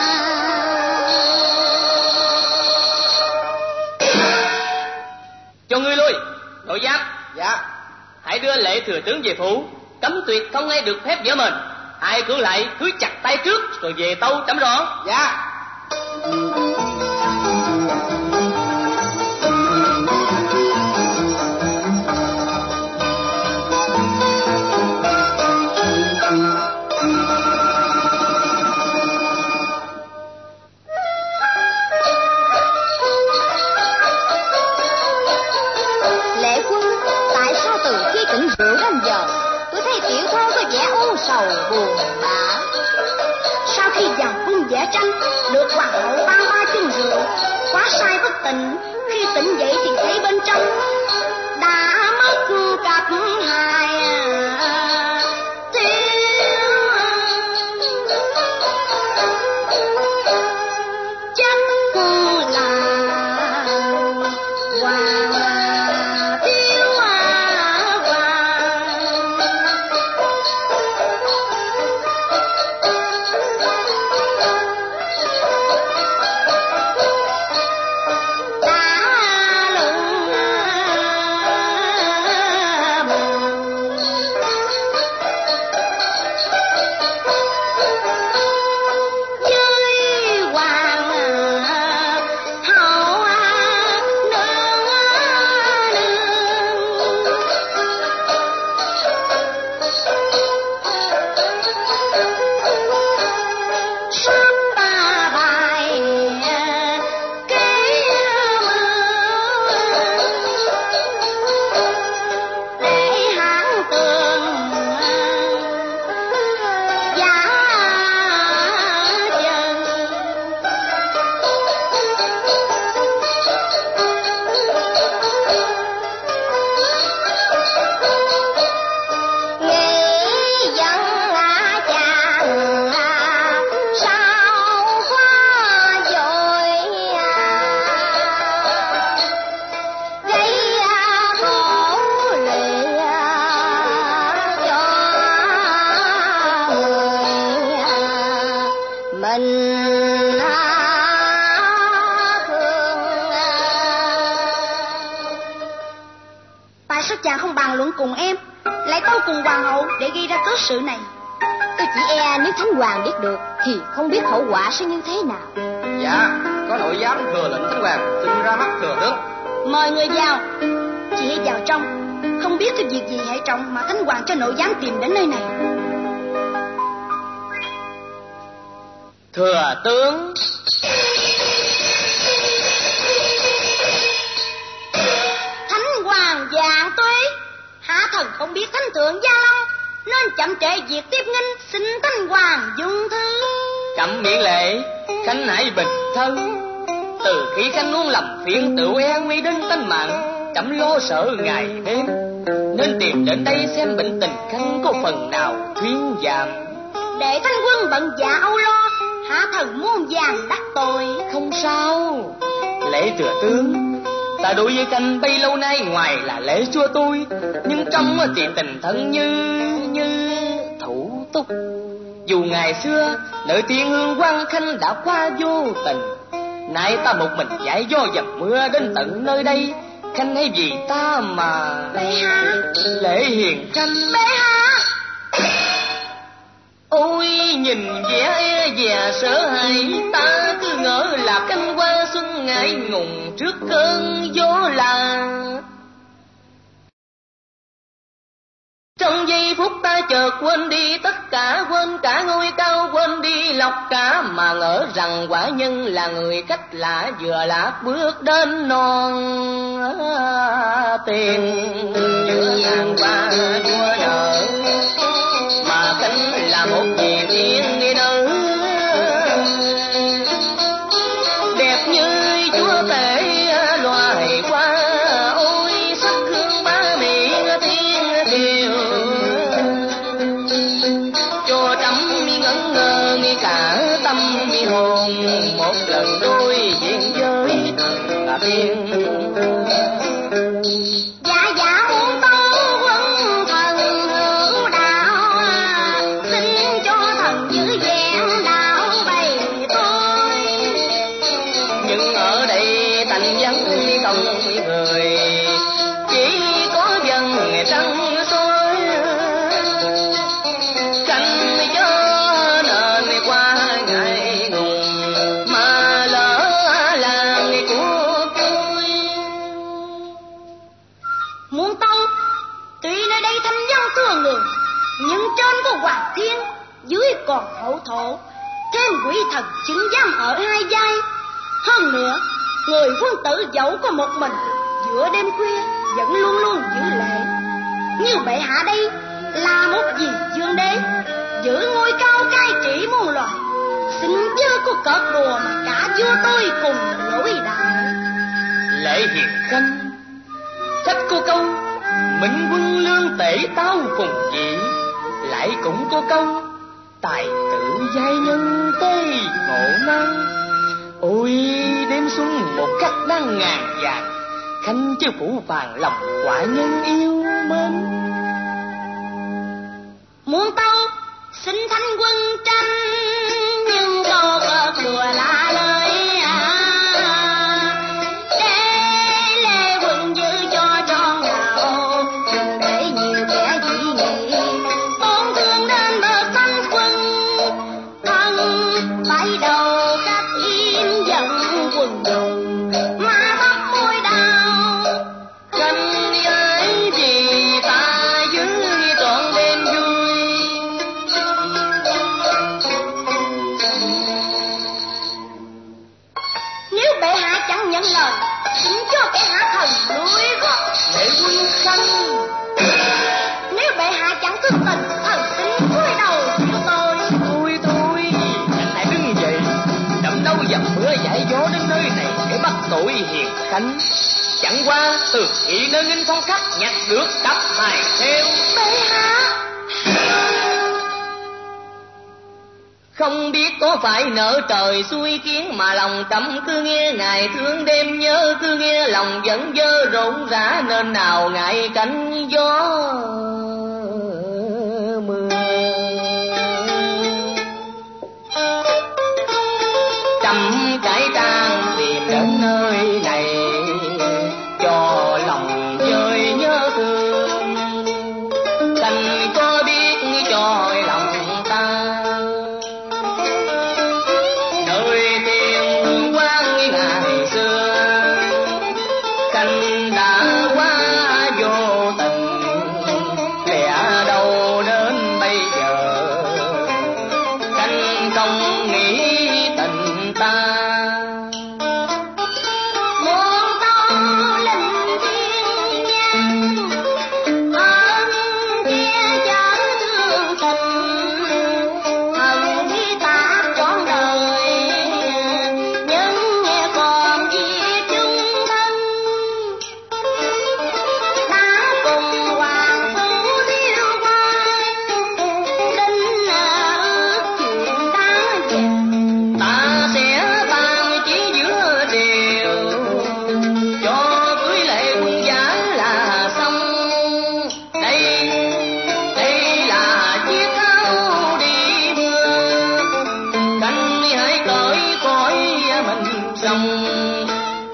Speaker 4: Cho ngươi lui, nội giáp.
Speaker 7: Dạ.
Speaker 4: Hãy đưa lệ thừa tướng về phủ, cấm tuyệt không ai được phép giở mình. Ai cưỡng lại cưới chặt tay trước rồi về tâu chấm rõ.
Speaker 7: Dạ.
Speaker 2: Lệ quân, tại sao từ khi tỉnh rượu đến giờ tôi thấy tiểu thơ có vẻ u sầu buồn bã? Sau khi vào cung vẽ tranh, được hoàng hậu ban ba chung rượu, quá say bất tỉnh. Khi tỉnh dậy thì thấy bên trong đã mất cặp hài thiếu. Chắc là hoàng thiếu đã lùng chàng không bàn luận cùng em, lại tâu cùng hoàng hậu để gây ra cớ sự này?
Speaker 8: Tôi chỉ e nếu Thánh Hoàng biết được thì không biết hậu quả sẽ như thế nào.
Speaker 4: Dạ, có nội giám thừa lệnh Thánh Hoàng xin ra mắt thừa tướng.
Speaker 2: Mời người vào. Chị hãy vào trong. Không biết cái việc gì hệ trọng mà Thánh Hoàng cho nội giám tìm đến nơi này.
Speaker 4: Thừa tướng.
Speaker 2: Thánh Hoàng vạn tuế. Hạ thần không biết thánh thượng Gia Long nên chậm trễ việc tiếp nghinh, xin Thánh Hoàng dung thứ.
Speaker 4: Cấm miễn lệ, Khanh hãy bình thân. Từ khi Khanh muốn làm phiền tự e nguy đến tính mạng, Cấm lo sợ ngày đêm nên tìm đến đây xem bệnh tình Khanh có phần nào thuyên giảm.
Speaker 2: Để Thánh quân bận dạ âu lo, hạ thần muôn vàng đắc tội.
Speaker 4: Không sao, lễ thừa tướng, ta đối với Khanh bấy lâu nay ngoài là lễ xua tôi, nhưng trong thì tình thân như thủ túc. Dù ngày xưa nợ tiên hương quan Khanh đã qua vô tình, nay ta một mình giải do dầm mưa đến tận nơi đây, Khanh hay vì ta mà
Speaker 2: bệ hạ.
Speaker 4: Lễ hiền Khanh.
Speaker 2: Bệ hạ.
Speaker 4: Ôi nhìn vẻ e dè sợ hãi, ta cứ ngỡ là canh hoa xuân ngại ngùng trước cơn gió là. Trong giây phút ta chợt quên đi tất cả, quên cả ngôi cao, quên đi lọc cả, mà ngỡ rằng quả nhân là người khách lạ vừa lạc bước đến non tiền giữa ngàn hoa đua nở, mà cánh là một vị tiên nữ đẹp như chúa tể loài hoa. Ôi sắc hương ba miệng thiên kiều, cho trăm ngẩn ngơ cả tâm hồn, một lần đôi diện với là tiên.
Speaker 2: Dạ dạ muôn tâu quân thần hữu đạo, xin cho thần giữ vẹn đạo bày tôi.
Speaker 4: Nhưng ở đây thành vắng không người, chỉ có vầng trăng soi, canh gió nên qua ngày ngùng, mà lỡ làng của tôi.
Speaker 2: Muôn tâu, tuy nơi đây thanh vắng thưa người, nhưng trên có hoàng thiên, dưới còn hậu thổ, thêm quỷ thần chứng giam ở hai vai. Hơn nữa, người quân tử dẫu có một mình, giữa đêm khuya vẫn luôn luôn giữ lệ. Như bệ hạ đây là một vị dương đế, giữ ngôi cao cai trị muôn loài, xin chớ có cợt đùa mà cả vua tôi cùng lỗi đại.
Speaker 4: Lễ hiền Khanh, sách có câu minh quân lương tể tao cùng dị, lại cũng có câu tài tử giai nhân tế ngộ năng. Ôi đêm xuân một khắc đang ngàn vàng, Khanh chứ phủ vàng lòng quả nhân yêu mến.
Speaker 2: Muôn tâu xin thánh quân tranh, nhưng câu cợt đùa là lời để lê quân giữ cho tròn đạo, đừng để nhiều kẻ dị nghị tổn thương đến bậc thánh quân. Thân bay đầu khắp im giận quần hùng, mà thấp môi đau.
Speaker 4: Khanh ơi vì ta giữ trọn đêm vui,
Speaker 2: nếu bệ hạ chẳng nhận lời, xin cho kẻ hạ thần lùi gót.
Speaker 4: lễ quân Khanh.
Speaker 2: Nếu bệ hạ chẳng thức tình, thần xin cúi đầu chịu tôi.
Speaker 4: Thôi, anh hãy đứng dậy, đậm đâu dầm mưa giải gió đến nơi này để bắt tội hiền Khanh. Chẳng qua từ khi nơi nghinh phong khách nhặt được cặp hài theo.
Speaker 2: Bệ hạ.
Speaker 4: Không biết có phải nợ trời xui khiến mà lòng Trẫm cứ nghe ngày thương đêm nhớ, cứ nghe lòng vẫn dơ rộn rã, nên nào ngại cánh gió mưa. Trẫm cải trang tìm đến nơi này, cho lòng vơi nhớ thương.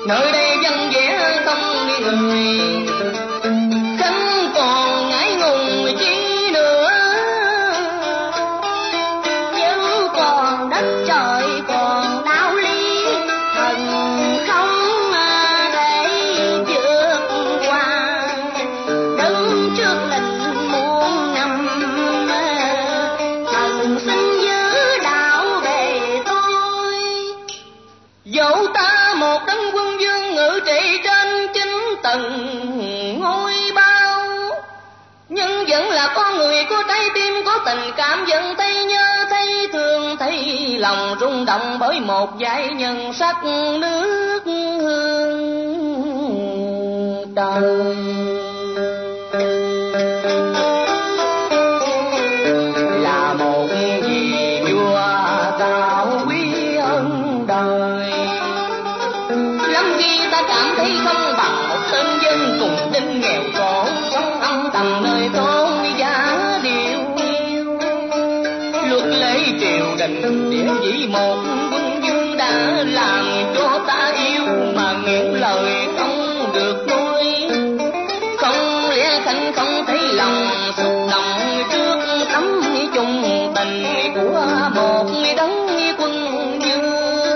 Speaker 7: nơi đây dân dễ không đi người, không còn ngại ngùng chi nữa.
Speaker 2: Nhưng còn đất trời còn đạo lý, thần không thể vượt qua. Đứng trước lệnh muôn năm, thần xin giữ đạo về tôi.
Speaker 7: Dẫu ta một đấng quân vương ngự trị trên 9 tầng ngôi bao, nhưng vẫn là con người có trái tim có tình cảm, vẫn thấy nhớ thấy thương, thấy lòng rung động bởi một vài nhân sắc nước hương trời. Là một vị vua cao quý ân đời, lắm khi ta cảm thấy không bằng một tên dân cùng đinh nghèo khổ, sống âm thầm nơi thôn giá điều yêu. Luật lệ triều đình địa vị một quân vương đã làm cho ta yêu mà nghiện lời không được nuôi. Không lẽ khanh không thấy lòng xúc động trước tấm chung tình của một đấng quân vương?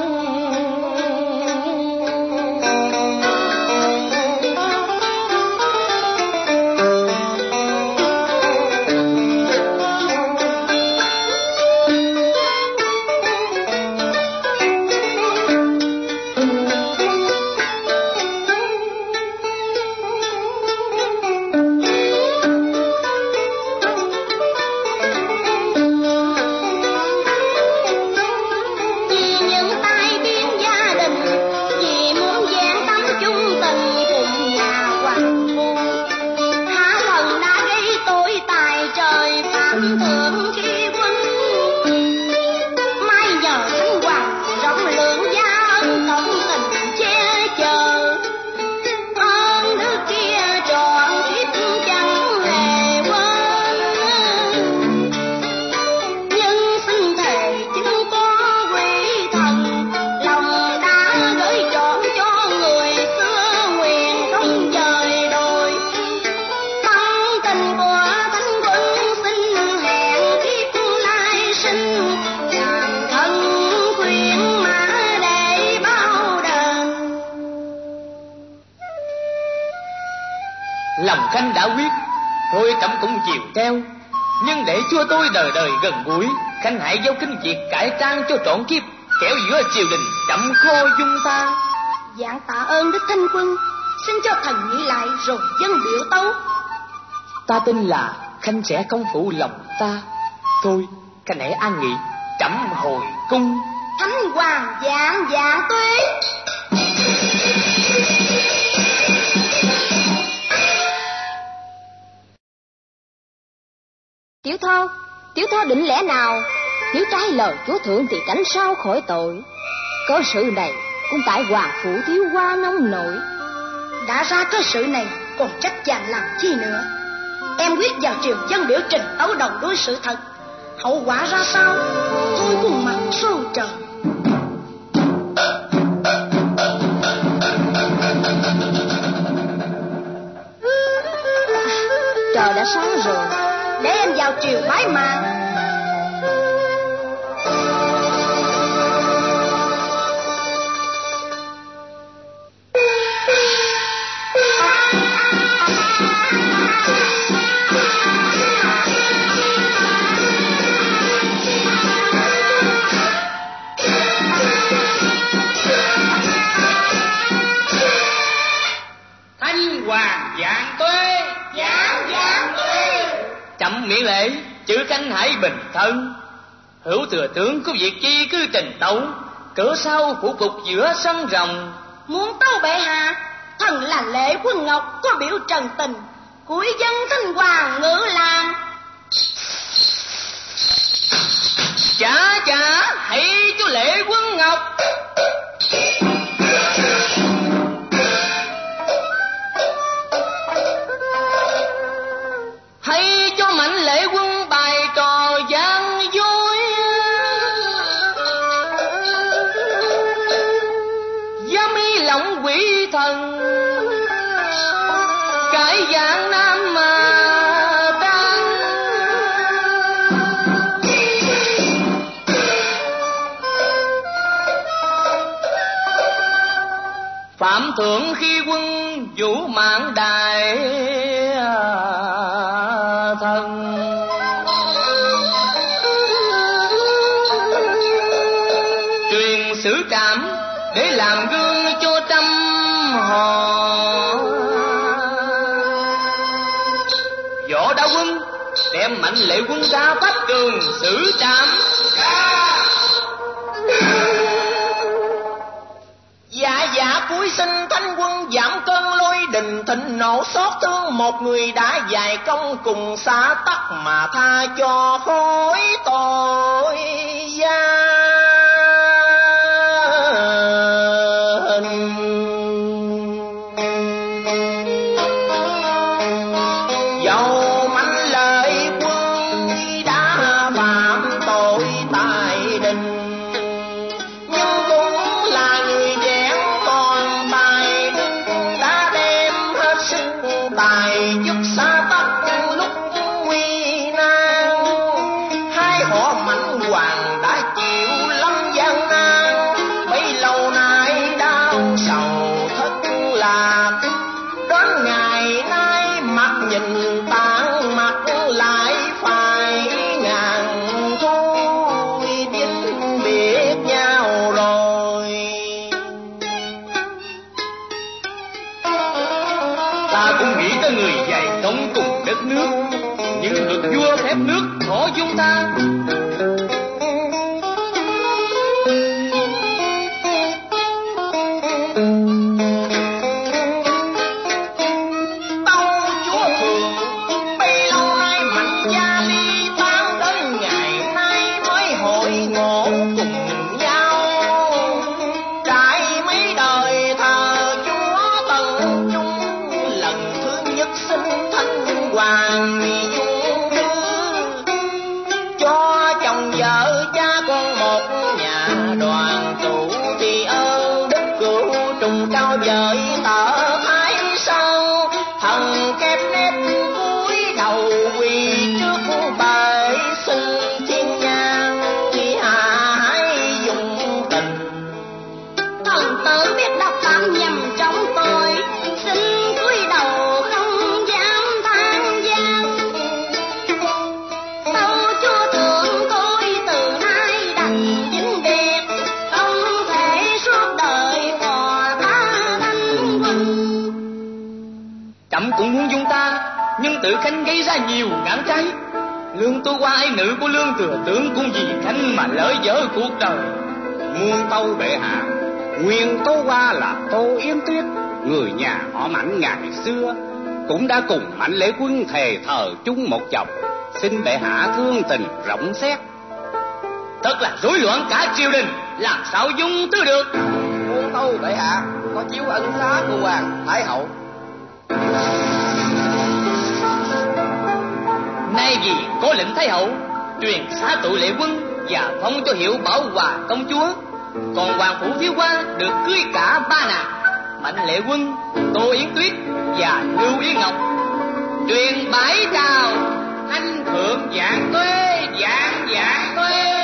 Speaker 7: Lòng khanh đã quyết, thôi trẫm cũng chiều theo. Nhưng để cho tôi đời đời gần gũi, khanh hãy giao kinh việc cải trang cho trọn kiếp, kẻo giữa triều đình trẫm khó dung ta.
Speaker 2: Dạng tạ ơn đức Thanh Quân, xin cho thần nghĩ lại rồi dân biểu tấu.
Speaker 7: Ta tin là khanh sẽ không phụ lòng ta. Thôi khanh hãy an nghỉ, trẫm hồi cung.
Speaker 2: Thánh hoàng dạng dạng tuế.
Speaker 8: Tiểu thơ định lẽ nào? Nếu trái lời chúa thượng thì tránh sao khỏi tội. Có sự này cũng tại hoàng phủ thiếu hoa nông nổi.
Speaker 2: Đã ra có sự này còn trách chàng làm chi nữa? Em quyết vào triều dân biểu trình tấu đầu đối sự thật. Hậu quả ra sao thôi cùng mặt sâu trời.
Speaker 8: Trời đã sáng rồi,
Speaker 2: để em vào triều bái màng.
Speaker 5: Thanh hoàng vạn tuế.
Speaker 2: Vạn tuế.
Speaker 7: Chậm miễn lễ, chữ khanh hãy bình thân. Hữu thừa tướng có việc chi cứ trình tấu, cỡ sau phủ cục giữa sân rồng.
Speaker 2: Muốn tâu bệ hạ, thần là Lệ Quân Ngọc có biểu trần tình, cuối dân Thanh hoàng ngữ làm.
Speaker 7: Chả hãy cho Lệ Quân Ngọc. Hãy cho Mạnh Lệ Quân bài trò gian dối, dám ý
Speaker 4: lòng quý thần cái dạng nam mà trăng. Phạm thượng khi quân vũ mạng đại thần, truyền sử trảm để làm gương cho trăm họ. Võ Đa Quân đem Mạnh Lệ Quân ra bắt Trường xử trảm. Dạ dạ cuối sinh Thanh Quân giảm cơn lôi đình thịnh nổ xót thương một người đã dày công cùng xã tắc mà tha cho khối tội gia. Dầu Mạnh Lệ Quân đã phạm tội tại đình, nhưng cũng là người vẹn còn tài, đã đem hết sức tài giúp xã tắc lúc nguy nan. Hai họ Mạnh Hoàng đã chịu lắm gian nan, bấy lâu nay đau sầu thất lạc. Đến ngày nay mặt nhìn tàn mặt lại phải ngàn thu vĩnh biệt nhau rồi. Ta cũng nghĩ tới người dày công cùng đất nước, nhưng luật vua phép nước khó dung ta. Tâu chúa thượng bấy lâu nay Mạnh gia ly tan, đến ngày nay mới hội ngộ cùng nhau. Trải mấy đời thờ chúa tận trung, lần thứ nhất sinh Thanh Hoàng dung thứ, cho chồng vợ cha con một nhà đoàn tụ. Thì ơn đức cửu trùng cao vời tở thái sau, thần kép nếp cúi đầu quỳ trước bệ xin thiên nhang. Hãy dùng tình
Speaker 2: Thần tử biết đọc phạm nhầm trong tôi, xin cúi đầu không dám than gian. Tâu chúa thượng tôi từ nay đành vĩnh biệt, không thể suốt đời phò ta Thanh Quân.
Speaker 4: Trẫm cũng muốn dung ta, nhưng tự Khanh gây ra nhiều ngã trái. Lương Tô Hoa ái nữ của Lương Thừa Tướng cũng vì Khanh mà lỡ dở cuộc đời.
Speaker 5: Muôn tâu bệ hạ, nguyên Tô Hoa là Tô Yến Tuyết, người nhà họ Mạnh ngày xưa, cũng đã cùng Mạnh Lệ Quân thề thờ chung một chồng. Xin bệ hạ thương tình rộng xét.
Speaker 4: Thật là rối loạn cả triều đình, làm sao dung thứ được.
Speaker 7: Muôn tâu bệ hạ, có chiếu ân xá của hoàng thái hậu.
Speaker 4: Nay vì có lệnh thái hậu truyền xá tội Lệ Quân và phong cho hiệu Bảo Hòa công chúa, còn hoàng phủ Thiếu Hoa được cưới cả ba nàng: Mạnh Lệ Quân, Tô Yến Tuyết và Lưu Yến Ngọc. Truyền bái chào Thanh thượng vạn tuế, vạn vạn tuế.